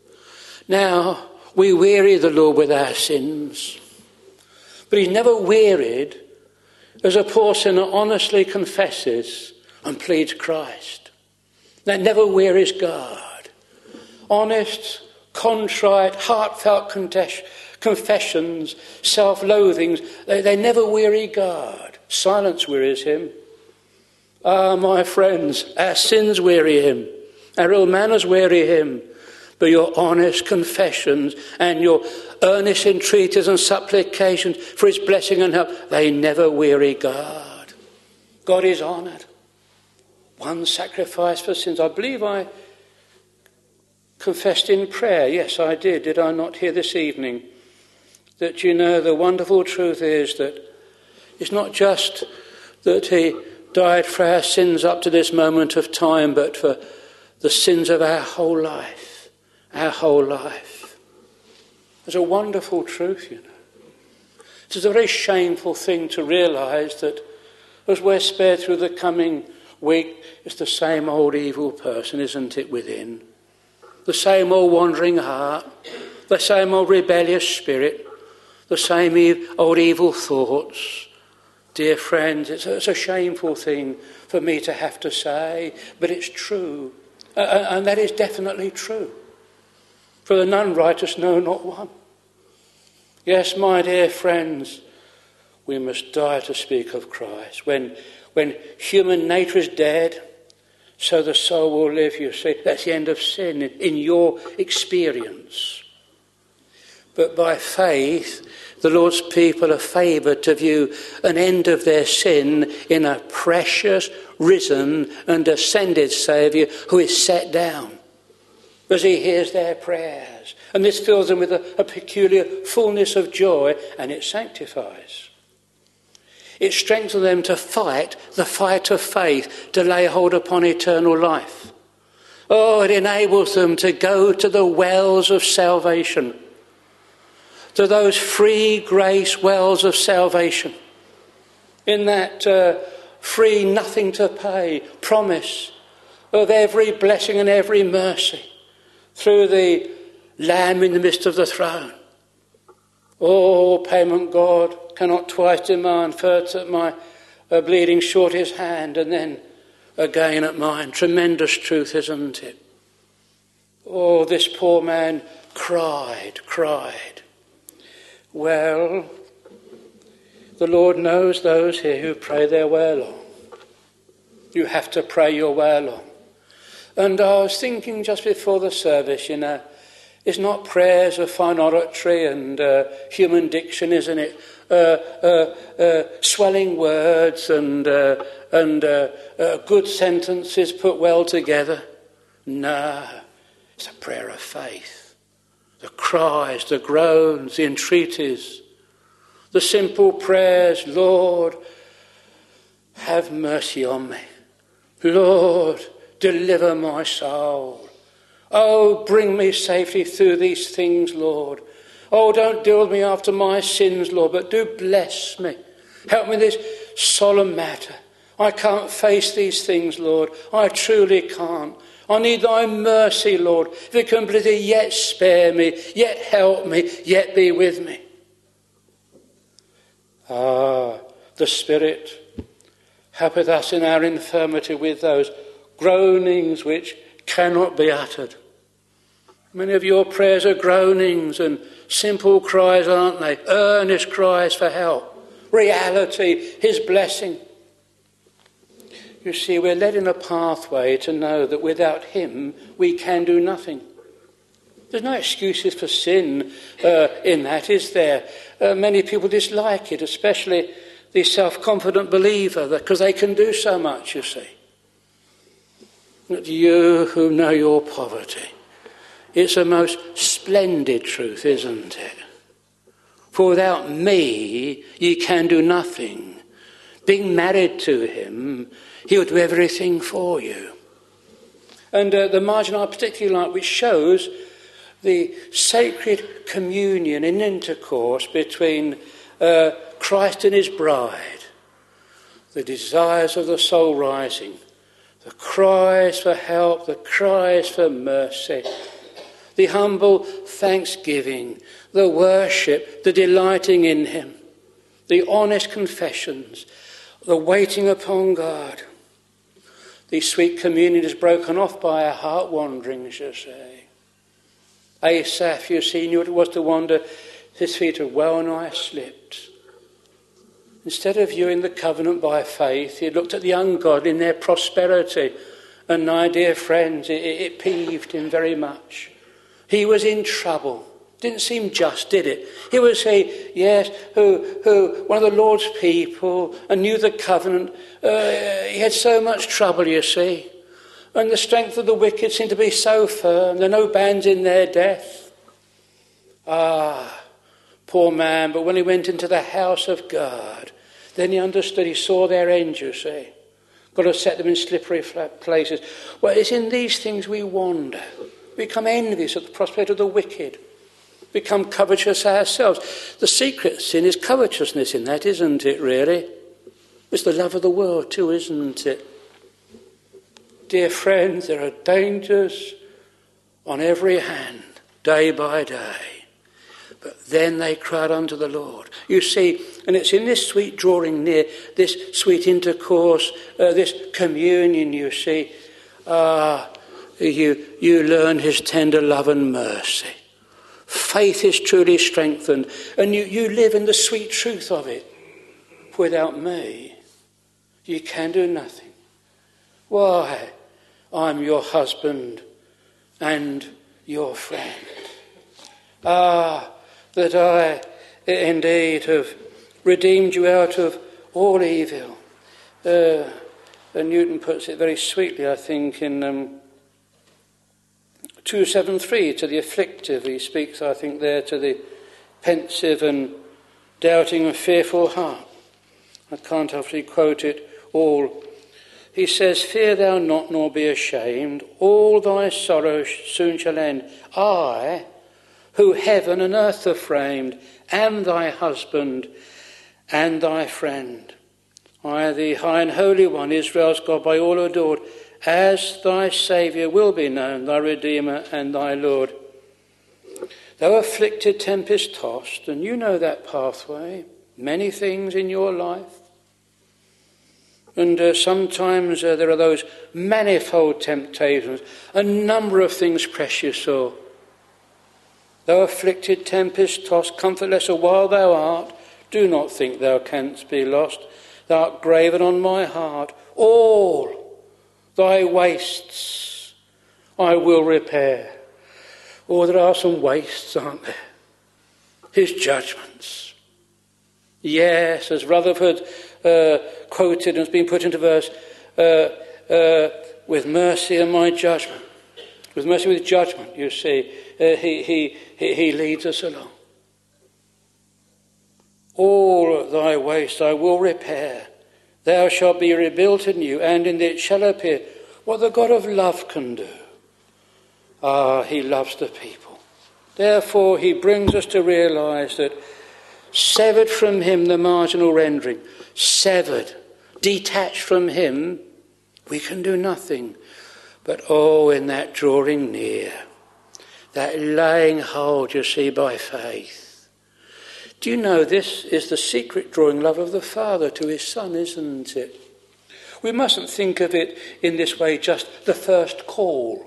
Now, we weary the Lord with our sins, but he's never wearied as a poor sinner honestly confesses and pleads Christ. That never wearies God. Honest, contrite, heartfelt confessions, self-loathings, they, they never weary God. Silence wearies him. Ah, my friends, our sins weary him. Our ill manners weary him. But your honest confessions and your earnest entreaties and supplications for his blessing and help, they never weary God. God is honoured. One sacrifice for sins. I believe I confessed in prayer. Yes, I did. Did I not hear this evening? That, you know, the wonderful truth is that it's not just that he died for our sins up to this moment of time, but for the sins of our whole life. Our whole life. It's a wonderful truth, you know. It's a very shameful thing to realise that as we're spared through the coming week, it's the same old evil person, isn't it, within? The same old wandering heart, the same old rebellious spirit, the same e- old evil thoughts. Dear friends, it's a, it's a shameful thing for me to have to say, but it's true. Uh, and that is definitely true. For the none righteous, no, not one. Yes, my dear friends, we must die to speak of Christ. When, when human nature is dead, so the soul will live, you see. That's the end of sin in, in your experience. But by faith, the Lord's people are favoured to view an end of their sin in a precious, risen and ascended Saviour who is set down. As he hears their prayers. And this fills them with a, a peculiar fullness of joy, and it sanctifies. It strengthens them to fight the fight of faith, to lay hold upon eternal life. Oh, it enables them to go to the wells of salvation, to those free grace wells of salvation. in that uh, free, nothing to pay promise of every blessing and every mercy through the Lamb in the midst of the throne. Oh, payment God cannot twice demand, first at my uh, bleeding short his hand, and then again at mine. Tremendous truth, isn't it? Oh, this poor man cried, cried. Well, the Lord knows those here who pray their way along. You have to pray your way along. And I was thinking just before the service, you know, it's not prayers of fine oratory and uh, human diction, isn't it? Uh, uh, uh, swelling words and uh, and uh, uh, good sentences put well together. No, it's a prayer of faith. The cries, the groans, the entreaties, the simple prayers. Lord, have mercy on me. Lord, deliver my soul. Oh, bring me safely through these things, Lord. Oh, don't deal with me after my sins, Lord, but do bless me. Help me in this solemn matter. I can't face these things, Lord. I truly can't. I need thy mercy, Lord. If you can please, yet spare me, yet help me, yet be with me. Ah, the Spirit helpeth us in our infirmity with those groanings which cannot be uttered. Many of your prayers are groanings and simple cries, aren't they? Earnest cries for help. Reality, his blessing. You see, we're led in a pathway to know that without him we can do nothing. There's no excuses for sin uh, in that, is there? Uh, many people dislike it, especially the self-confident believer, because they can do so much, you see. But you who know your poverty, it's a most splendid truth, isn't it? For without me, ye can do nothing. Being married to him, he will do everything for you. And uh, the margin I particularly like, which shows the sacred communion and intercourse between uh, Christ and his bride, the desires of the soul rising, the cries for help, the cries for mercy, the humble thanksgiving, the worship, the delighting in him, the honest confessions, the waiting upon God. The sweet communion is broken off by our heart wanderings, you see. Asaph, you see, knew what it was to wander. His feet had well nigh slipped. Instead of viewing the covenant by faith, he looked at the ungodly in their prosperity. And my dear friends, it, it peeved him very much. He was in trouble. Didn't seem just, did it? He was he, yes, who, who, one of the Lord's people, and knew the covenant. Uh, he had so much trouble, you see. And the strength of the wicked seemed to be so firm. There are no bands in their death. Ah, poor man. But when he went into the house of God, then he understood. He saw their end, you see. Got to set them in slippery places. Well, it's in these things we wander. We become envious at the prospect of the wicked. Become covetous ourselves. The secret sin is covetousness in that, isn't it, really? It's the love of the world too, isn't it? Dear friends, there are dangers on every hand, day by day. But then they cried unto the Lord. You see, and it's in this sweet drawing near, this sweet intercourse, uh, this communion, you see, ah, you, you learn his tender love and mercy. Faith is truly strengthened, and you, you live in the sweet truth of it. Without me, you can do nothing. Why? I'm your husband and your friend. Ah, that I indeed have redeemed you out of all evil. Uh, and Newton puts it very sweetly, I think, in Um, two seventy-three, to the afflictive. He speaks, I think, there to the pensive and doubting and fearful heart. I can't actually quote it all. He says, fear thou not, nor be ashamed. All thy sorrows soon shall end. I, who heaven and earth have framed, am thy husband and thy friend. I, the high and holy one, Israel's God, by all adored, as thy Saviour will be known, thy Redeemer and thy Lord. Thou afflicted, tempest-tossed, and you know that pathway, many things in your life. And uh, sometimes uh, there are those manifold temptations, a number of things press you sore. Thou afflicted, tempest-tossed, comfortless a while thou art, do not think thou canst be lost. Thou art graven on my heart. All thy wastes I will repair. Oh, there are some wastes, aren't there? His judgments. Yes, as Rutherford uh, quoted and has been put into verse, uh, uh, with mercy and my judgment. With mercy with judgment, you see, uh, he, he, he, he leads us along. All thy waste I will repair. Thou shalt be rebuilt anew, and in thee it shall appear what the God of love can do. Ah, he loves the people. Therefore, he brings us to realise that severed from him, the marginal rendering, severed, detached from him, we can do nothing. But oh, in that drawing near, that laying hold, you see, by faith. Do you know this is the secret drawing love of the Father to his Son, isn't it? We mustn't think of it in this way, just the first call.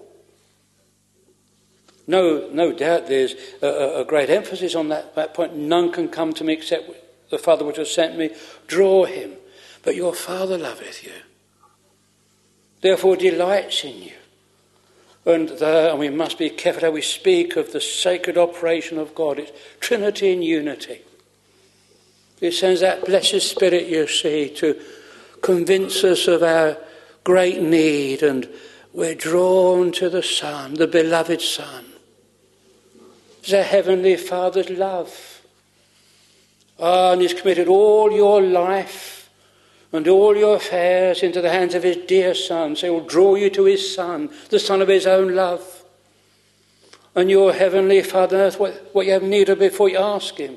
No, no doubt there's a, a great emphasis on that, that point. None can come to me except the Father which has sent me. Draw him. But your Father loveth you. Therefore delights in you. And, there, and we must be careful how we speak of the sacred operation of God. It's Trinity in unity. It sends that blessed Spirit, you see, to convince us of our great need, and we're drawn to the Son, the beloved Son. It's our Heavenly Father's love. Ah, and he's committed all your life and all your affairs into the hands of his dear Son. So he will draw you to his Son, the Son of his own love. And your Heavenly Father knows what, what you have need of before you ask him.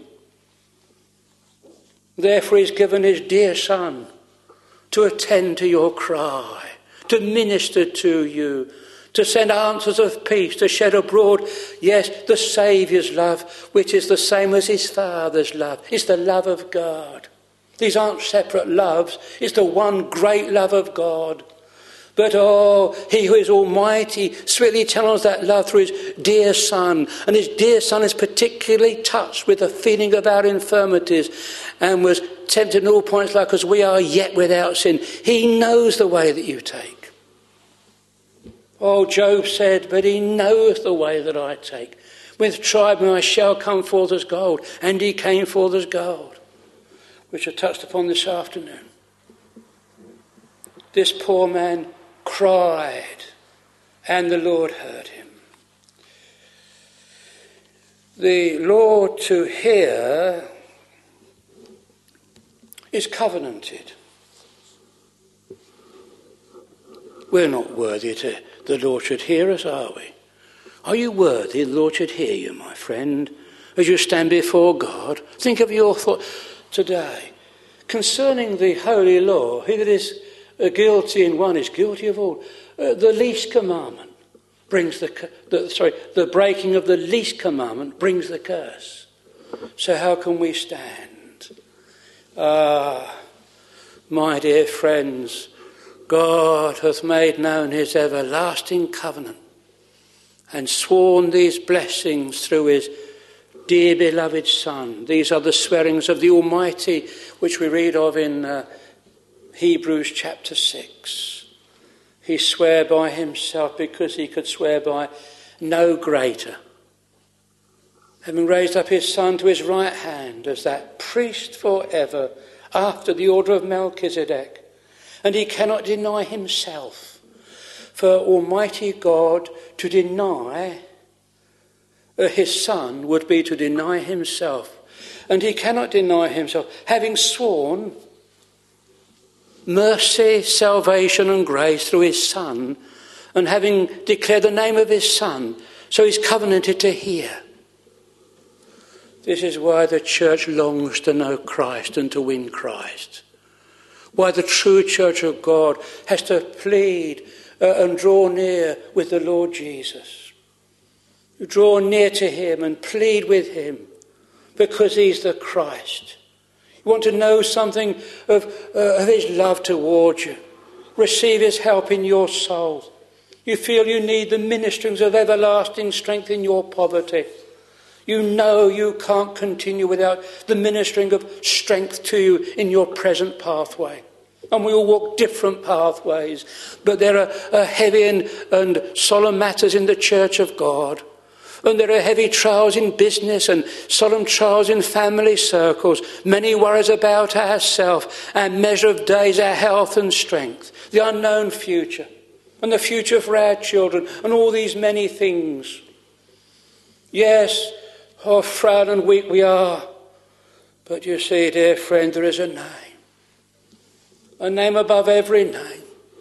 Therefore he's given his dear Son to attend to your cry, to minister to you, to send answers of peace, to shed abroad, yes, the Saviour's love, which is the same as his Father's love. It's the love of God. These aren't separate loves. It's the one great love of God. But oh, he who is almighty sweetly channels that love through his dear Son. And his dear Son is particularly touched with the feeling of our infirmities and was tempted in all points like as we are, yet without sin. He knows the way that you take. Oh, Job said, but he knows the way that I take. With tribe I shall come forth as gold. And he came forth as gold, which I touched upon this afternoon. This poor man cried, and the Lord heard him. The Lord to hear is covenanted. We're not worthy to the Lord should hear us, are we? Are you worthy the Lord should hear you, my friend, as you stand before God? Think of your thought today concerning the holy law. He that is uh, guilty in one is guilty of all. Uh, the least commandment brings the, the sorry the breaking of the least commandment brings the curse. So how can we stand? Ah, my dear friends, God hath made known his everlasting covenant and sworn these blessings through his dear beloved Son. These are the swearings of the Almighty, which we read of in uh, Hebrews chapter six. He sware by himself because he could swear by no greater, having raised up his Son to his right hand as that priest forever after the order of Melchizedek. And he cannot deny himself. For Almighty God to deny uh, his Son would be to deny himself. And he cannot deny himself, having sworn mercy, salvation and grace through his Son, and having declared the name of his Son, so he's covenanted to hear. This is why the church longs to know Christ and to win Christ. Why the true church of God has to plead uh, and draw near with the Lord Jesus. Draw near to him and plead with him because he's the Christ. You want to know something of, uh, of his love towards you. Receive his help in your soul. You feel you need the ministerings of everlasting strength in your poverty. You know you can't continue without the ministering of strength to you in your present pathway. And we all walk different pathways. But there are uh, heavy and, and solemn matters in the church of God. And there are heavy trials in business and solemn trials in family circles. Many worries about ourselves, our measure of days, our health and strength, the unknown future, and the future for our children, and all these many things. Yes, how frail and weak we are. But you see, dear friend, there is a name. A name above every name.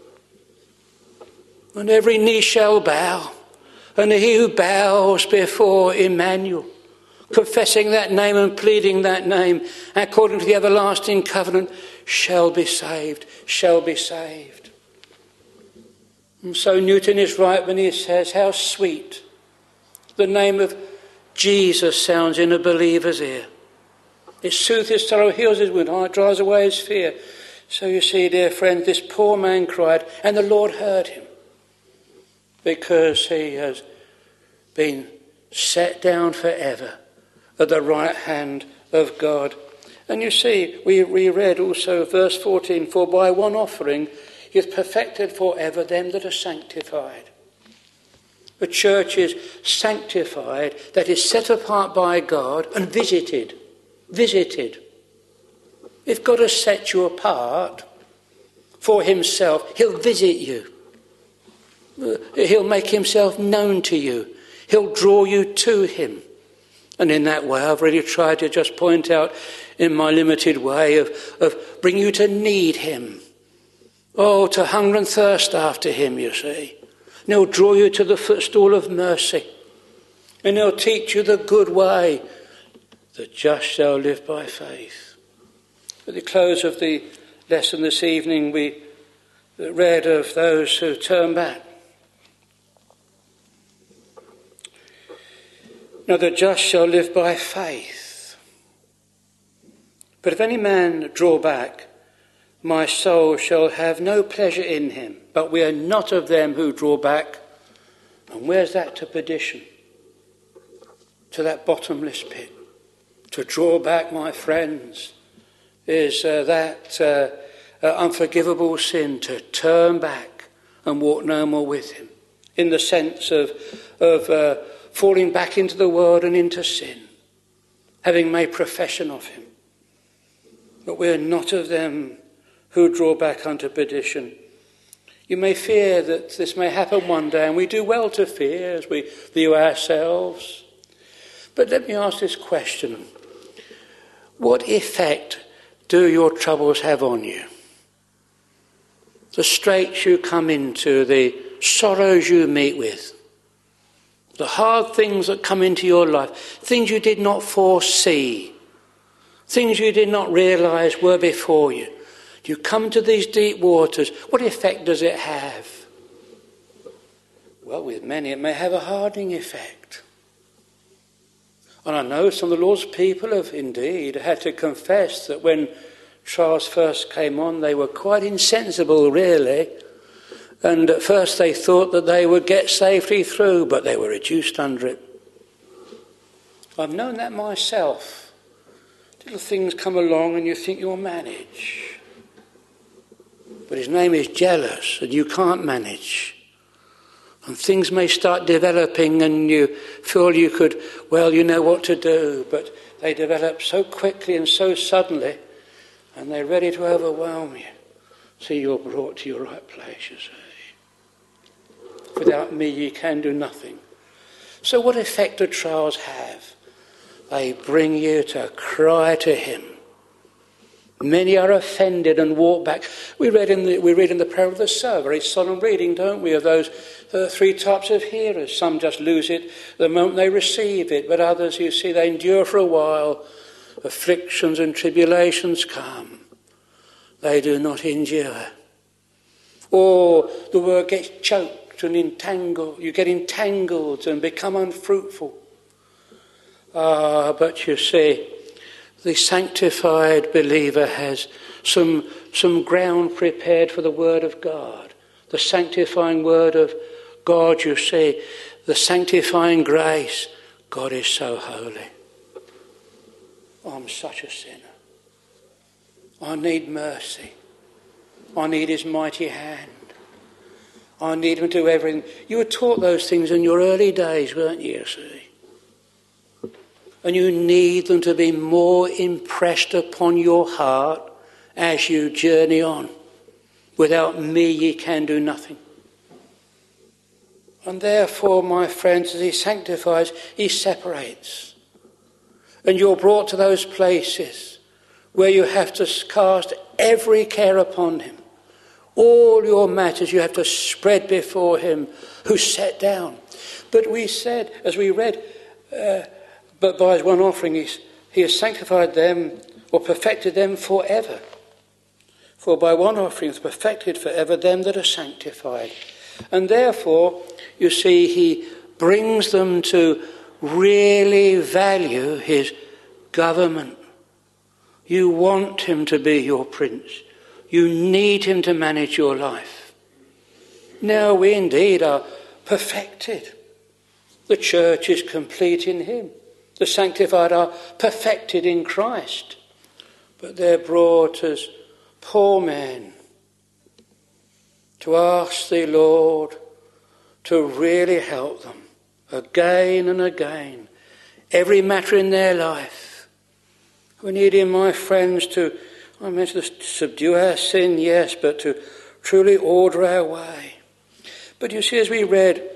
And every knee shall bow. And he who bows before Emmanuel, confessing that name and pleading that name, according to the everlasting covenant, shall be saved, shall be saved. And so Newton is right when he says, how sweet the name of Jesus sounds in a believer's ear. It soothes his sorrow, heals his wound, it drives away his fear. So you see, dear friend, this poor man cried, and the Lord heard him, because he has been set down forever at the right hand of God. And you see, we, we read also verse fourteen, for by one offering he hath perfected forever them that are sanctified. The church is sanctified, that is set apart by God and visited. Visited. If God has set you apart for himself, he'll visit you. He'll make himself known to you. He'll draw you to him. And in that way, I've really tried to just point out in my limited way of, of bring you to need him. Oh, to hunger and thirst after him, you see. And he'll draw you to the footstool of mercy. And he'll teach you the good way. The just shall live by faith. At the close of the lesson this evening, we read of those who turn back. Now the just shall live by faith. But if any man draw back, my soul shall have no pleasure in him. But we are not of them who draw back. And where's that? To perdition. To that bottomless pit. To draw back, my friends, is uh, that uh, uh, unforgivable sin, to turn back and walk no more with him. In the sense of, of uh, falling back into the world and into sin, having made profession of him. But we are not of them who draw back unto perdition. You may fear that this may happen one day, and we do well to fear as we view ourselves. But let me ask this question. What effect do your troubles have on you? The straits you come into, the sorrows you meet with, the hard things that come into your life, things you did not foresee, things you did not realise were before you. You come to these deep waters, what effect does it have? Well, with many it may have a hardening effect. And I know some of the Lord's people have indeed had to confess that when trials first came on, they were quite insensible, really. And at first they thought that they would get safely through, but they were reduced under it. I've known that myself. Little things come along and you think you'll manage. But his name is jealous and you can't manage. And things may start developing and you feel you could, well, you know what to do. But they develop so quickly and so suddenly and they're ready to overwhelm you. So you're brought to your right place, you see. Without me, ye can do nothing. So what effect do trials have? They bring you to cry to him. Many are offended and walk back. We read in the, we read in the prayer of the sower, very solemn reading, don't we, of those uh, three types of hearers. Some just lose it the moment they receive it, but others, you see, they endure for a while. Afflictions and tribulations come. they do not endure. Or the word gets choked and entangled. You get entangled and become unfruitful. Ah, but you see, the sanctified believer has some, some ground prepared for the word of God. The sanctifying word of God, you see, the sanctifying grace. God is so holy. I'm such a sinner. I need mercy. I need his mighty hand. I need him to do everything. You were taught those things in your early days, weren't you, you see? And you need them to be more impressed upon your heart as you journey on. Without me ye can do nothing. And therefore, my friends, as he sanctifies, he separates. And you're brought to those places where you have to cast every care upon him. All your matters you have to spread before him who sat down. But we said, as we read, uh, but by his one offering he, he has sanctified them or perfected them forever. For by one offering he has perfected forever them that are sanctified. And therefore, you see, he brings them to really value his government. You want him to be your prince. You need him to manage your life. Now we indeed are perfected. The church is complete in him. The sanctified are perfected in Christ. But they're brought as poor men to ask the Lord to really help them again and again. Every matter in their life. We need him, my friends, to, I mentioned this, to subdue our sin, yes, but to truly order our way. But you see, as we read,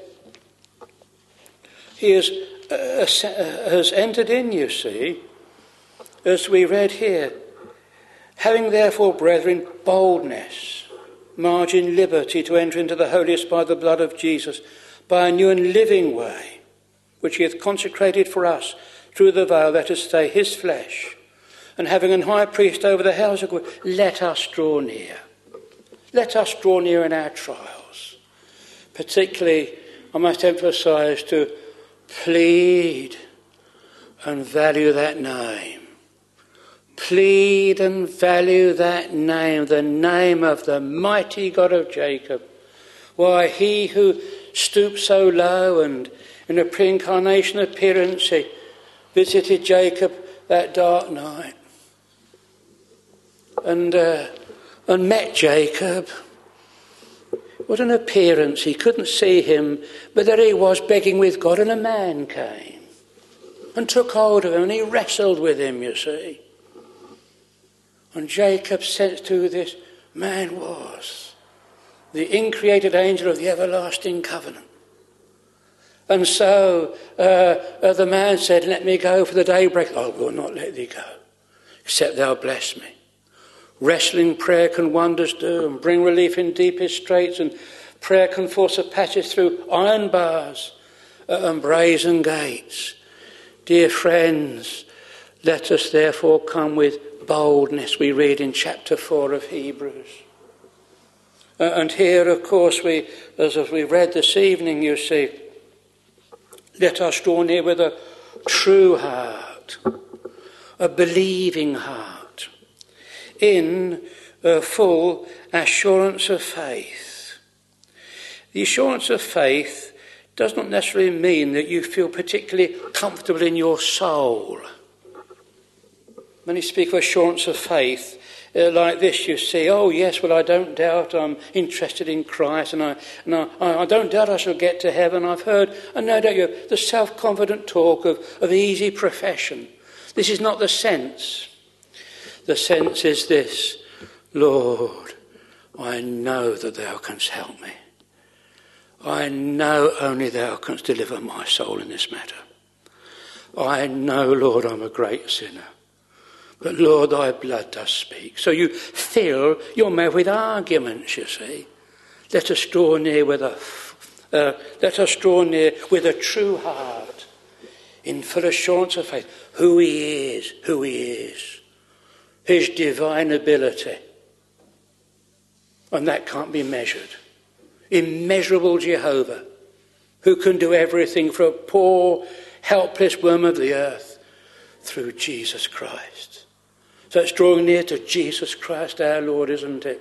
he has, uh, has entered in, you see, as we read here, having therefore, brethren, boldness, margin liberty to enter into the holiest by the blood of Jesus, by a new and living way, which he hath consecrated for us through the veil, that is to say, his flesh. And having an high priest over the house of God, let us draw near. Let us draw near in our trials. Particularly, I must emphasise, to plead and value that name. Plead and value that name, the name of the mighty God of Jacob. Why, he who stooped so low and in a pre-incarnation appearance, he visited Jacob that dark night and uh, and met Jacob. What an appearance. He couldn't see him, but there he was begging with God, and a man came and took hold of him, and he wrestled with him, you see. And Jacob sensed who this man was, the increated angel of the everlasting covenant. And so uh, uh, the man said, let me go for the daybreak. I will not let thee go, except thou bless me. Wrestling prayer can wonders do and bring relief in deepest straits, and prayer can force a passage through iron bars uh, and brazen gates. Dear friends, let us therefore come with boldness, we read in chapter four of Hebrews. Uh, and here, of course, we, as we read this evening, you see, let us draw near with a true heart, a believing heart, in a full assurance of faith. The assurance of faith does not necessarily mean that you feel particularly comfortable in your soul. When you speak of assurance of faith, uh, like this, you see, oh yes, well I don't doubt I'm interested in Christ, and I, and I, I don't doubt I shall get to heaven. I've heard, and no doubt you the self-confident talk of, of easy profession. This is not the sense. The sense is this: Lord, I know that thou canst help me. I know only thou canst deliver my soul in this matter. I know, Lord, I'm a great sinner. But Lord, thy blood does speak. So you fill your mouth with arguments, you see. Let us draw near with a, uh, let us draw near with a true heart, in full assurance of faith, who he is, who he is, his divine ability, And that can't be measured. Immeasurable Jehovah, who can do everything for a poor, helpless worm of the earth through Jesus Christ. So it's drawing near to Jesus Christ our Lord, isn't it?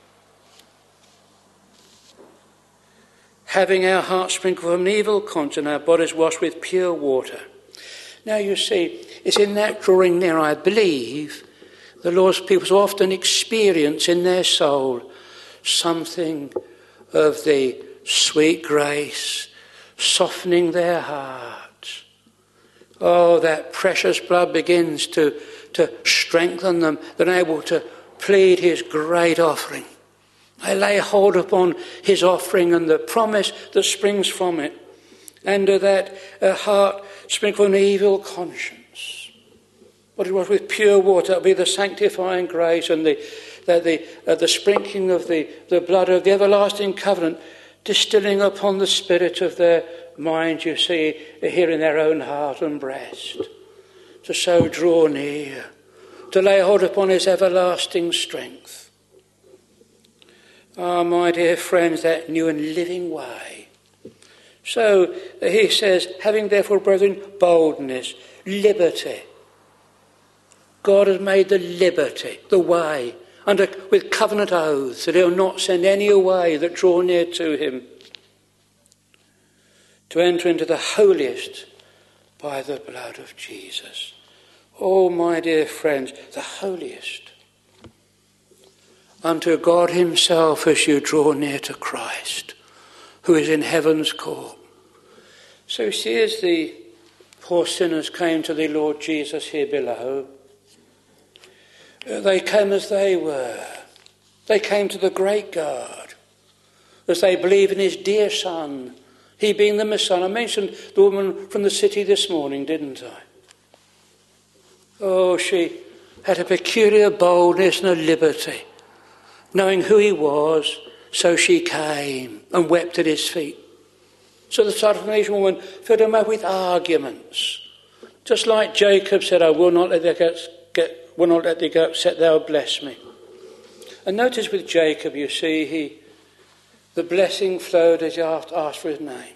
Having our hearts sprinkled from an evil conscience and our bodies washed with pure water. Now you see, it's in that drawing near, I believe, the Lord's people often experience in their soul something of the sweet grace softening their hearts. Oh, that precious blood begins to, to strengthen them. They're able to plead his great offering. They lay hold upon his offering and the promise that springs from it. And of that a heart sprinkled with an evil conscience. What it was with pure water, it will be the sanctifying grace and the the the, uh, the sprinkling of the, the blood of the everlasting covenant, distilling upon the spirit of their mind, you see, here in their own heart and breast. To so draw near, to lay hold upon his everlasting strength. Ah, my dear friends, that new and living way. So he says, having therefore, brethren, boldness, liberty. God has made the liberty, the way, under with covenant oaths, that he'll not send any away that draw near to him, to enter into the holiest by the blood of Jesus. Oh, my dear friends, the holiest. Unto God himself as you draw near to Christ, who is in heaven's court. So you see, as the poor sinners came to the Lord Jesus here below, they came as they were. They came to the great God, as they believe in his dear Son, he being the Messiah. I mentioned the woman from the city this morning, didn't I? Oh, she had a peculiar boldness and a liberty, knowing who he was, so she came and wept at his feet. So the Syrophoenician woman filled him up with arguments. Just like Jacob said, I will not let thee get, get, will not let thee go except thou bless me. And notice with Jacob, you see, he the blessing flowed as he asked, asked for his name.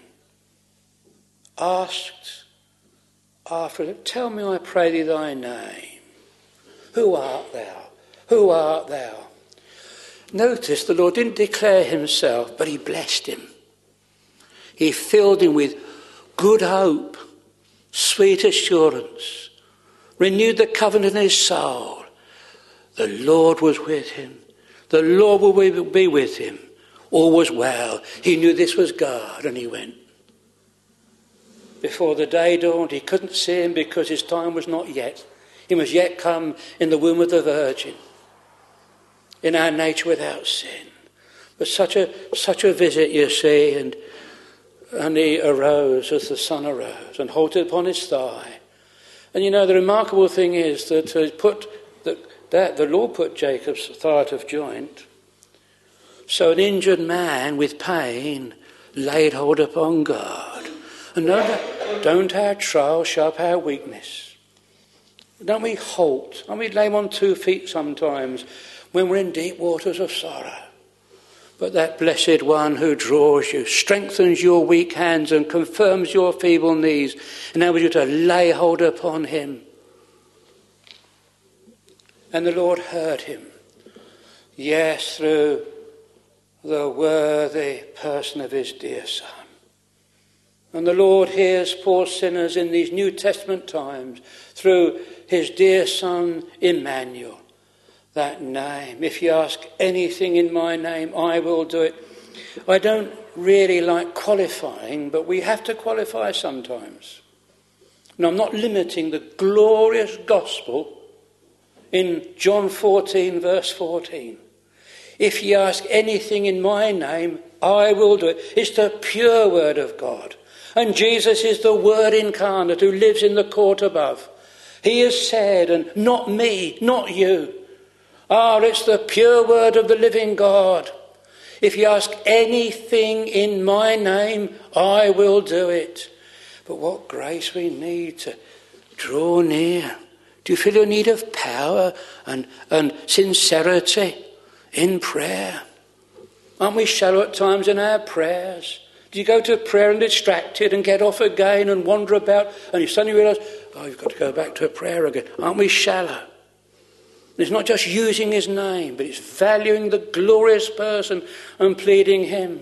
Asked after it, tell me, I pray thee, thy name. Who art thou? Who art thou? Notice the Lord didn't declare himself, but he blessed him. He filled him with good hope, sweet assurance, renewed the covenant in his soul. The Lord was with him. The Lord will be with him. All was well. He knew this was God, and he went. Before the day dawned, he couldn't see him because his time was not yet. He must yet come in the womb of the Virgin, in our nature without sin. But such a such a visit, you see, and and he arose as the sun arose and halted upon his thigh. And you know, the remarkable thing is that uh, put that, that the Lord put Jacob's thigh out of joint. So an injured man with pain laid hold upon God. And don't, don't our trial show up our weakness? Don't we halt? Don't we lay on two feet sometimes when we're in deep waters of sorrow? But that blessed one who draws you, strengthens your weak hands and confirms your feeble knees, enables you to lay hold upon him. And the Lord heard him. Yes, through the worthy person of his dear Son. And the Lord hears poor sinners in these New Testament times through his dear Son, Emmanuel. That name. If you ask anything in my name, I will do it. I don't really like qualifying, but we have to qualify sometimes. And I'm not limiting the glorious gospel in John fourteen, verse fourteen. If you ask anything in my name, I will do it. It's the pure word of God. And Jesus is the Word incarnate who lives in the court above. He has said, and not me, not you. Ah, it's the pure word of the living God. If you ask anything in my name, I will do it. But what grace we need to draw near. Do you feel your need of power and, and sincerity in prayer? Aren't we shallow at times in our prayers? Do you go to prayer and distracted and get off again and wander about and you suddenly realise, oh, you've got to go back to a prayer again. Aren't we shallow? It's not just using his name, but it's valuing the glorious person and pleading him.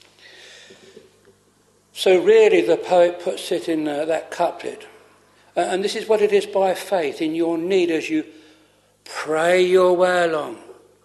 So really the poet puts it in uh, that couplet. Uh, and this is what it is by faith, in your need as you pray your way along.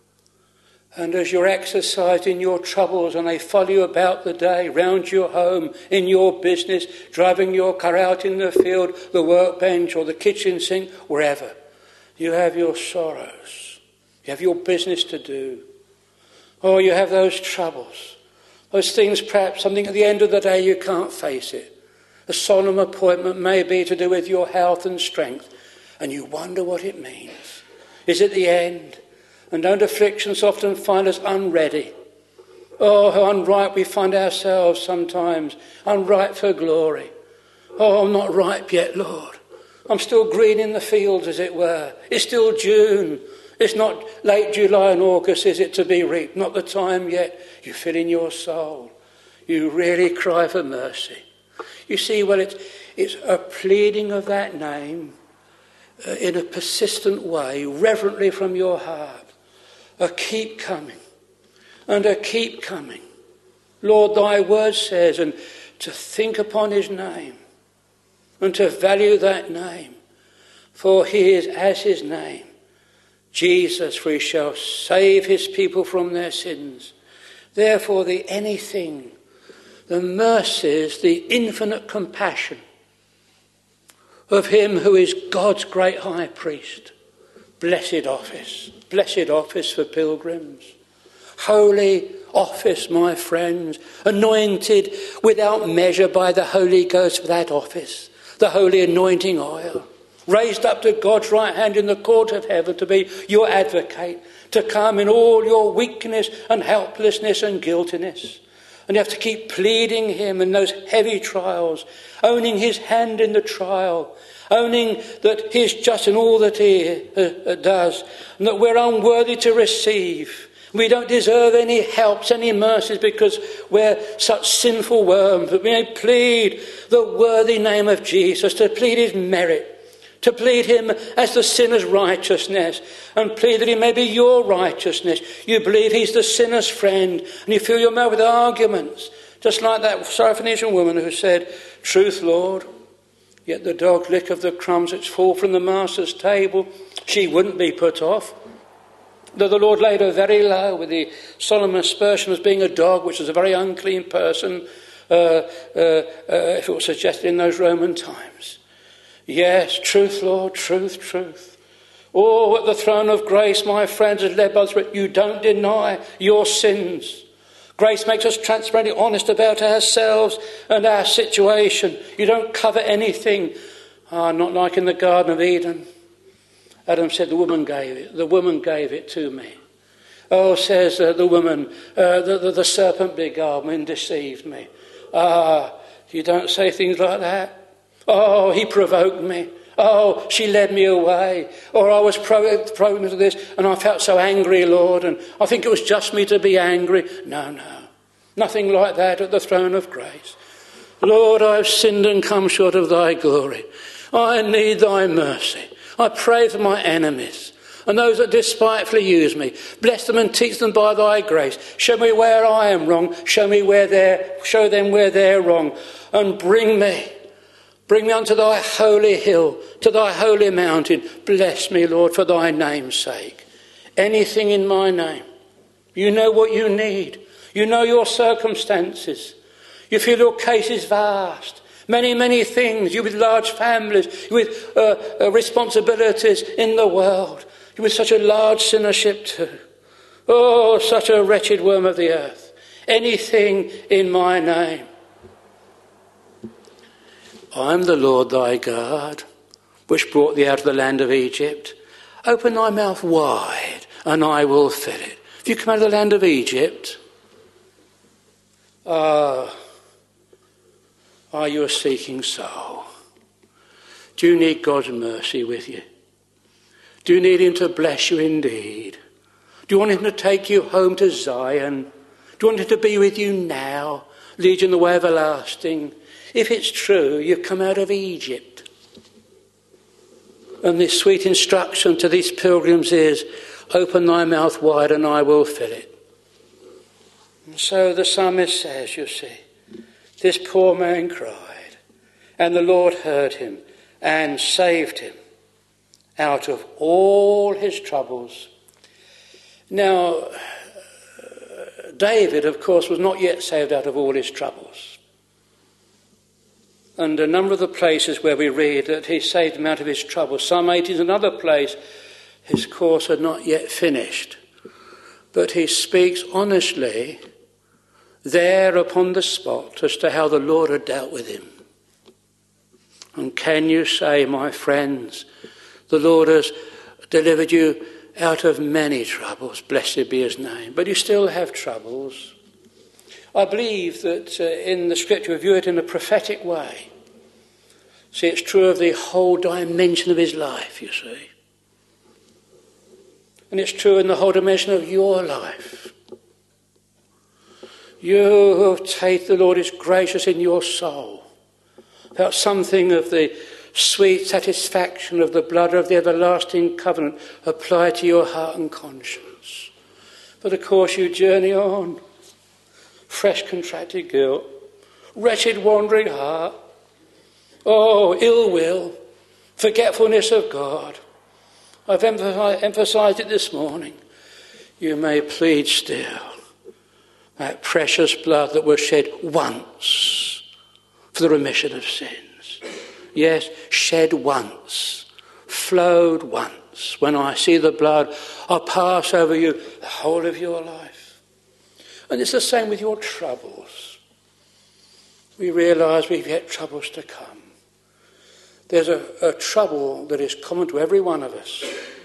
And as you're exercised in your troubles and they follow you about the day, round your home, in your business, driving your car out in the field, the workbench or the kitchen sink, wherever. You have your sorrows. You have your business to do. Or you have those troubles. Those things, perhaps something at the end of the day you can't face it. A solemn appointment may be to do with your health and strength. And you wonder what it means. Is it the end? And don't afflictions often find us unready? Oh, how unripe we find ourselves sometimes. Unripe for glory. Oh, I'm not ripe yet, Lord. I'm still green in the fields, as it were. It's still June. It's not late July and August, is it, to be reaped? Not the time yet. You feel in your soul. You really cry for mercy. You see, well, it's, it's a pleading of that name uh, in a persistent way, reverently from your heart. A keep coming, and a keep coming. Lord, thy word says, and to think upon his name, and to value that name, for he is as his name, Jesus, for he shall save his people from their sins. Therefore the anything, the mercies, the infinite compassion of him who is God's great high priest. Blessed office, blessed office for pilgrims. Holy office, my friends, anointed without measure by the Holy Ghost for that office, the holy anointing oil, raised up to God's right hand in the court of heaven to be your advocate, to come in all your weakness and helplessness and guiltiness. And you have to keep pleading him in those heavy trials, owning his hand in the trial, owning that he is just in all that he uh, does, and that we're unworthy to receive. We don't deserve any helps, any mercies, because we're such sinful worms. But we may plead the worthy name of Jesus, to plead his merit, to plead him as the sinner's righteousness, and plead that he may be your righteousness. You believe he's the sinner's friend, and you fill your mouth with arguments, just like that Syrophoenician woman who said, "Truth, Lord, yet the dog lick of the crumbs which fall from the master's table." She wouldn't be put off. Though the Lord laid her very low with the solemn aspersion as being a dog, which was a very unclean person, uh, uh, uh, if it was suggested in those Roman times. Yes, truth, Lord, truth, truth. Oh, at the throne of grace, my friends, as led by the Spirit, you don't deny your sins. Grace makes us transparently honest about ourselves and our situation. You don't cover anything. Ah, not like in the Garden of Eden. Adam said, the woman gave it. The woman gave it to me. Oh, says uh, the woman, uh, the, the, the serpent beguiled me and deceived me. Ah, you don't say things like that. Oh, he provoked me. Oh, she led me away. Or I was provoked into this and I felt so angry, Lord, and I think it was just me to be angry. No, no. Nothing like that at the throne of grace. Lord, I have sinned and come short of thy glory. I need thy mercy. I pray for my enemies and those that despitefully use me. Bless them and teach them by thy grace. Show me where I am wrong. Show me where they're, show them where they're wrong. And bring me, bring me unto thy holy hill, to thy holy mountain. Bless me, Lord, for thy name's sake. Anything in my name. You know what you need. You know your circumstances. You feel your case is vast. Many, many things. You with large families. You with uh, uh, responsibilities in the world. You with such a large sinnership too. Oh, such a wretched worm of the earth. Anything in my name. I am the Lord thy God, which brought thee out of the land of Egypt. Open thy mouth wide, and I will fill it. If you come out of the land of Egypt, ah, are you a seeking soul? Do you need God's mercy with you? Do you need him to bless you indeed? Do you want him to take you home to Zion? Do you want him to be with you now, lead you in the way everlasting? If it's true, you've come out of Egypt. And this sweet instruction to these pilgrims is, open thy mouth wide and I will fill it. And so the psalmist says, you see, this poor man cried, and the Lord heard him and saved him out of all his troubles. Now, David, of course, was not yet saved out of all his troubles. And a number of the places where we read that he saved him out of his troubles. Psalm eighty is another place. His course had not yet finished. But he speaks honestly there upon the spot as to how the Lord had dealt with him. And can you say, my friends, the Lord has delivered you out of many troubles, blessed be his name, but you still have troubles. I believe that uh, in the scripture we view it in a prophetic way. See, it's true of the whole dimension of his life, you see. And it's true in the whole dimension of your life. You who have tasted the Lord is gracious in your soul, felt something of the sweet satisfaction of the blood of the everlasting covenant applied to your heart and conscience. But of course you journey on. Fresh contracted guilt, wretched wandering heart, oh, ill will, forgetfulness of God. I've emphasised it this morning. You may plead still that precious blood that was shed once for the remission of sins. Yes, shed once, flowed once. When I see the blood, I'll pass over you the whole of your life. And it's the same with your troubles. We realise we've yet troubles to come. There's a, a trouble that is common to every one of us.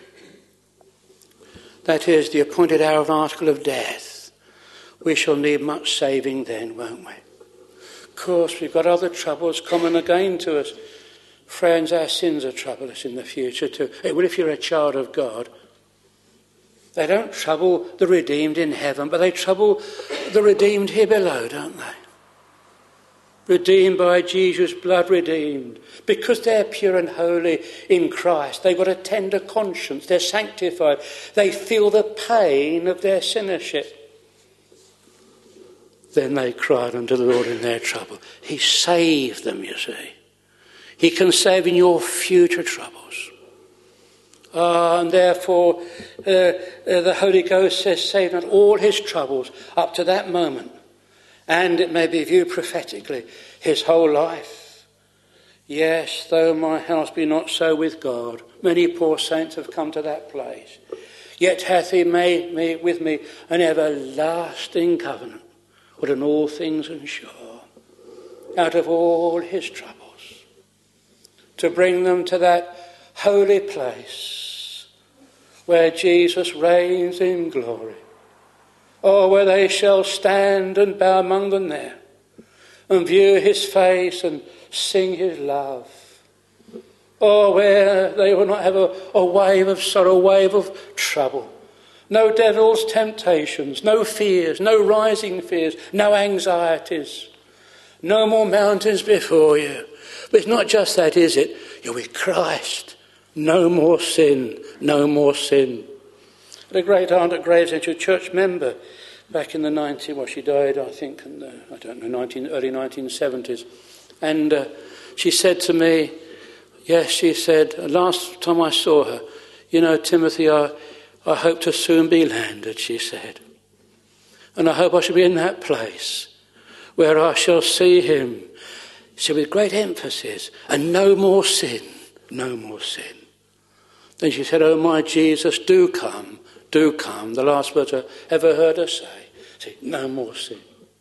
That is the appointed hour of article of death. We shall need much saving then, won't we? Of course, we've got other troubles common again to us. Friends, our sins will trouble us in the future too. Well, if you're a child of God, they don't trouble the redeemed in heaven, but they trouble the redeemed here below, don't they? Redeemed by Jesus' blood, redeemed. Because they're pure and holy in Christ, they've got a tender conscience, they're sanctified, they feel the pain of their sinnership. Then they cried unto the Lord in their trouble. He saved them, you see. He can save in your future troubles. Uh, and therefore, uh, uh, the Holy Ghost says, saved not all his troubles up to that moment. And it may be viewed prophetically, his whole life. Yes, though my house be not so with God, many poor saints have come to that place. Yet hath he made me with me an everlasting covenant, what in all things ensure, out of all his troubles, to bring them to that holy place where Jesus reigns in glory. Oh, where they shall stand and bow among them there and view his face and sing his love. Oh, where they will not have a, a wave of sorrow, a wave of trouble. No devil's temptations, no fears, no rising fears, no anxieties. No more mountains before you. But it's not just that, is it? You're with Christ. No more sin, no more sin. I had a great aunt at Gravesend, a church member, back in the nineteen, well, she died, I think, in the, I don't know, nineteen, early nineteen seventies. And uh, she said to me, yes, she said, last time I saw her, you know, Timothy, I, I hope to soon be landed, she said. And I hope I shall be in that place where I shall see him. So with great emphasis, and no more sin, no more sin. Then she said, oh my Jesus, do come, do come. The last words I ever heard her say. See, no more sin.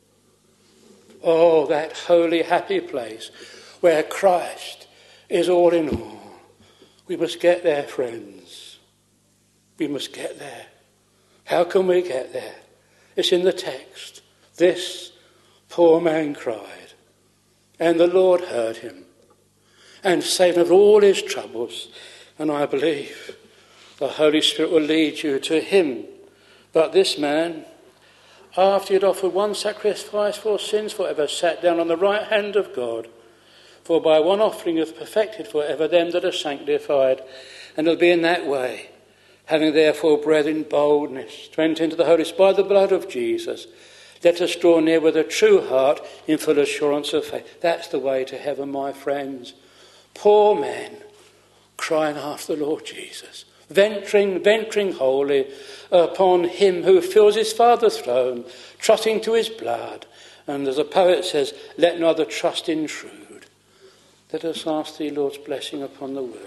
Oh, that holy, happy place where Christ is all in all. We must get there, friends. We must get there. How can we get there? It's in the text. This poor man cried, and the Lord heard him and saved him of all his troubles. And I believe the Holy Spirit will lead you to him. But this man, after he had offered one sacrifice for sins forever, sat down on the right hand of God. For by one offering hath perfected forever them that are sanctified. And it'll be in that way, having therefore, brethren, boldness to enter into the holiest by the blood of Jesus, let us draw near with a true heart in full assurance of faith. That's the way to heaven, my friends. Poor men crying after the Lord Jesus, venturing, venturing wholly upon him who fills his Father's throne, trusting to his blood. And as the poet says, let neither trust intrude. Let us ask the Lord's blessing upon the word.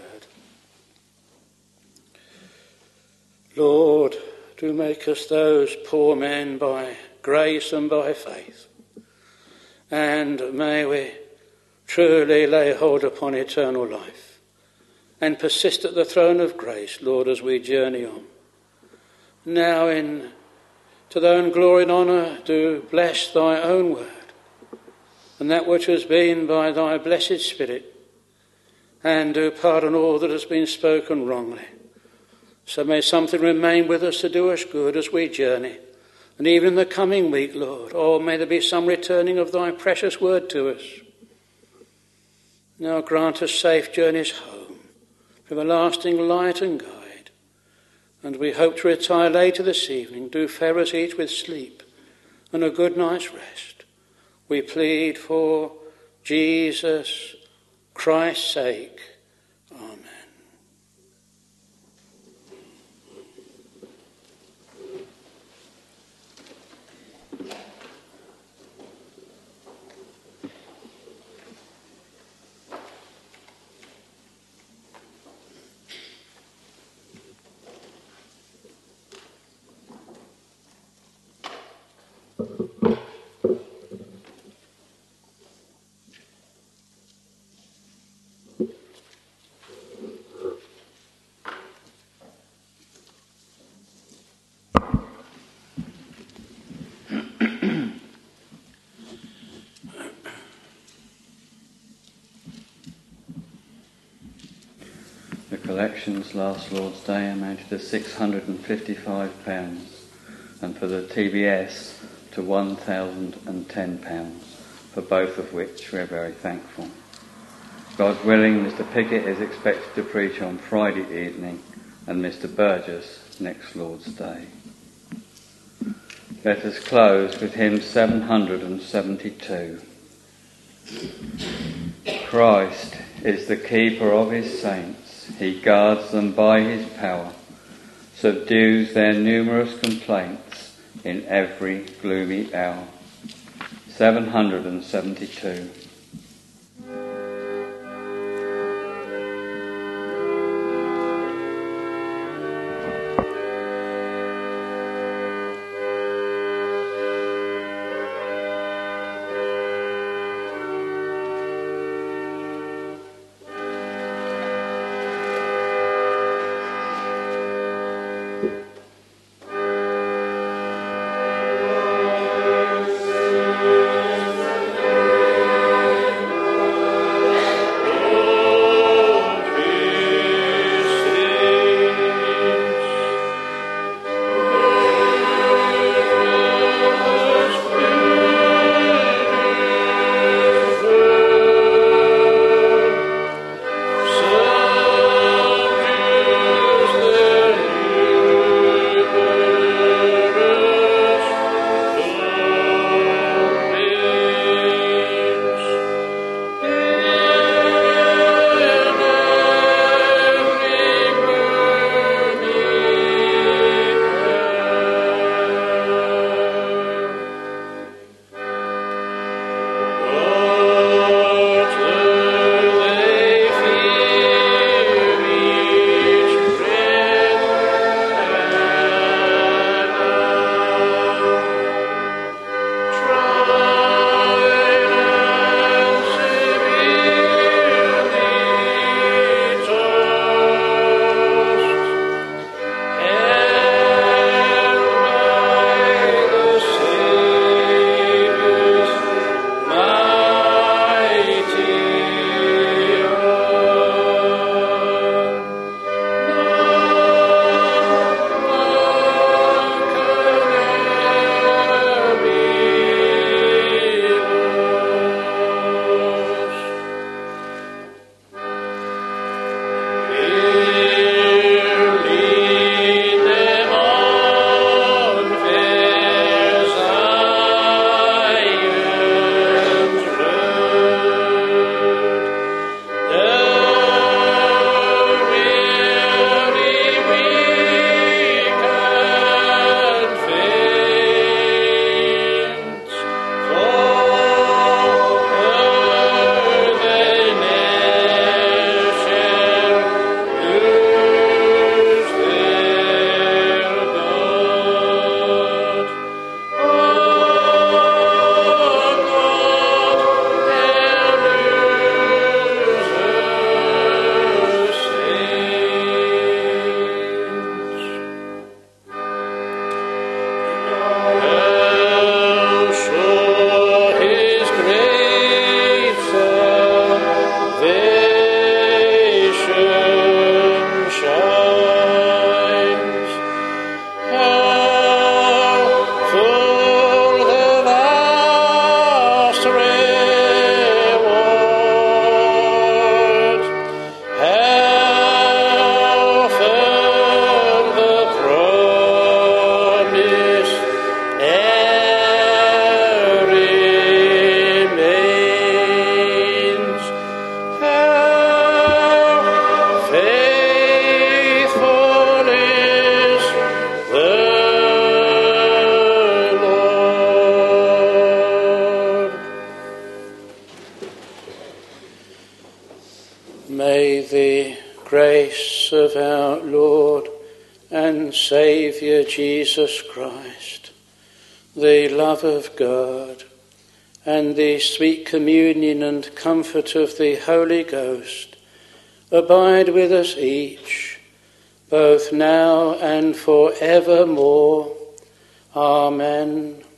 Lord, do make us those poor men by grace and by faith. And may we truly lay hold upon eternal life and persist at the throne of grace, Lord, as we journey on. Now in to thy own glory and honour do bless thy own word, and that which has been by thy blessed Spirit, and do pardon all that has been spoken wrongly. So may something remain with us to do us good as we journey, and even in the coming week, Lord, oh, may there be some returning of thy precious word to us. Now grant us safe journeys home, everlasting light and guide, and we hope to retire later this evening. Do fare us each with sleep and a good night's rest. We plead for Jesus Christ's sake. Amen. Collections last Lord's Day amounted to six hundred fifty-five pounds, and for the T B S to one thousand ten pounds, for both of which we are very thankful. God willing, Mister Pickett is expected to preach on Friday evening, and Mister Burgess next Lord's Day. Let us close with hymn seven hundred seventy-two. Christ is the keeper of his saints. He guards them by his power, subdues their numerous complaints in every gloomy hour. seven hundred seventy-two. Amen. grace of our Lord and Saviour Jesus Christ, the love of God, and the sweet communion and comfort of the Holy Ghost abide with us each, both now and for evermore. Amen.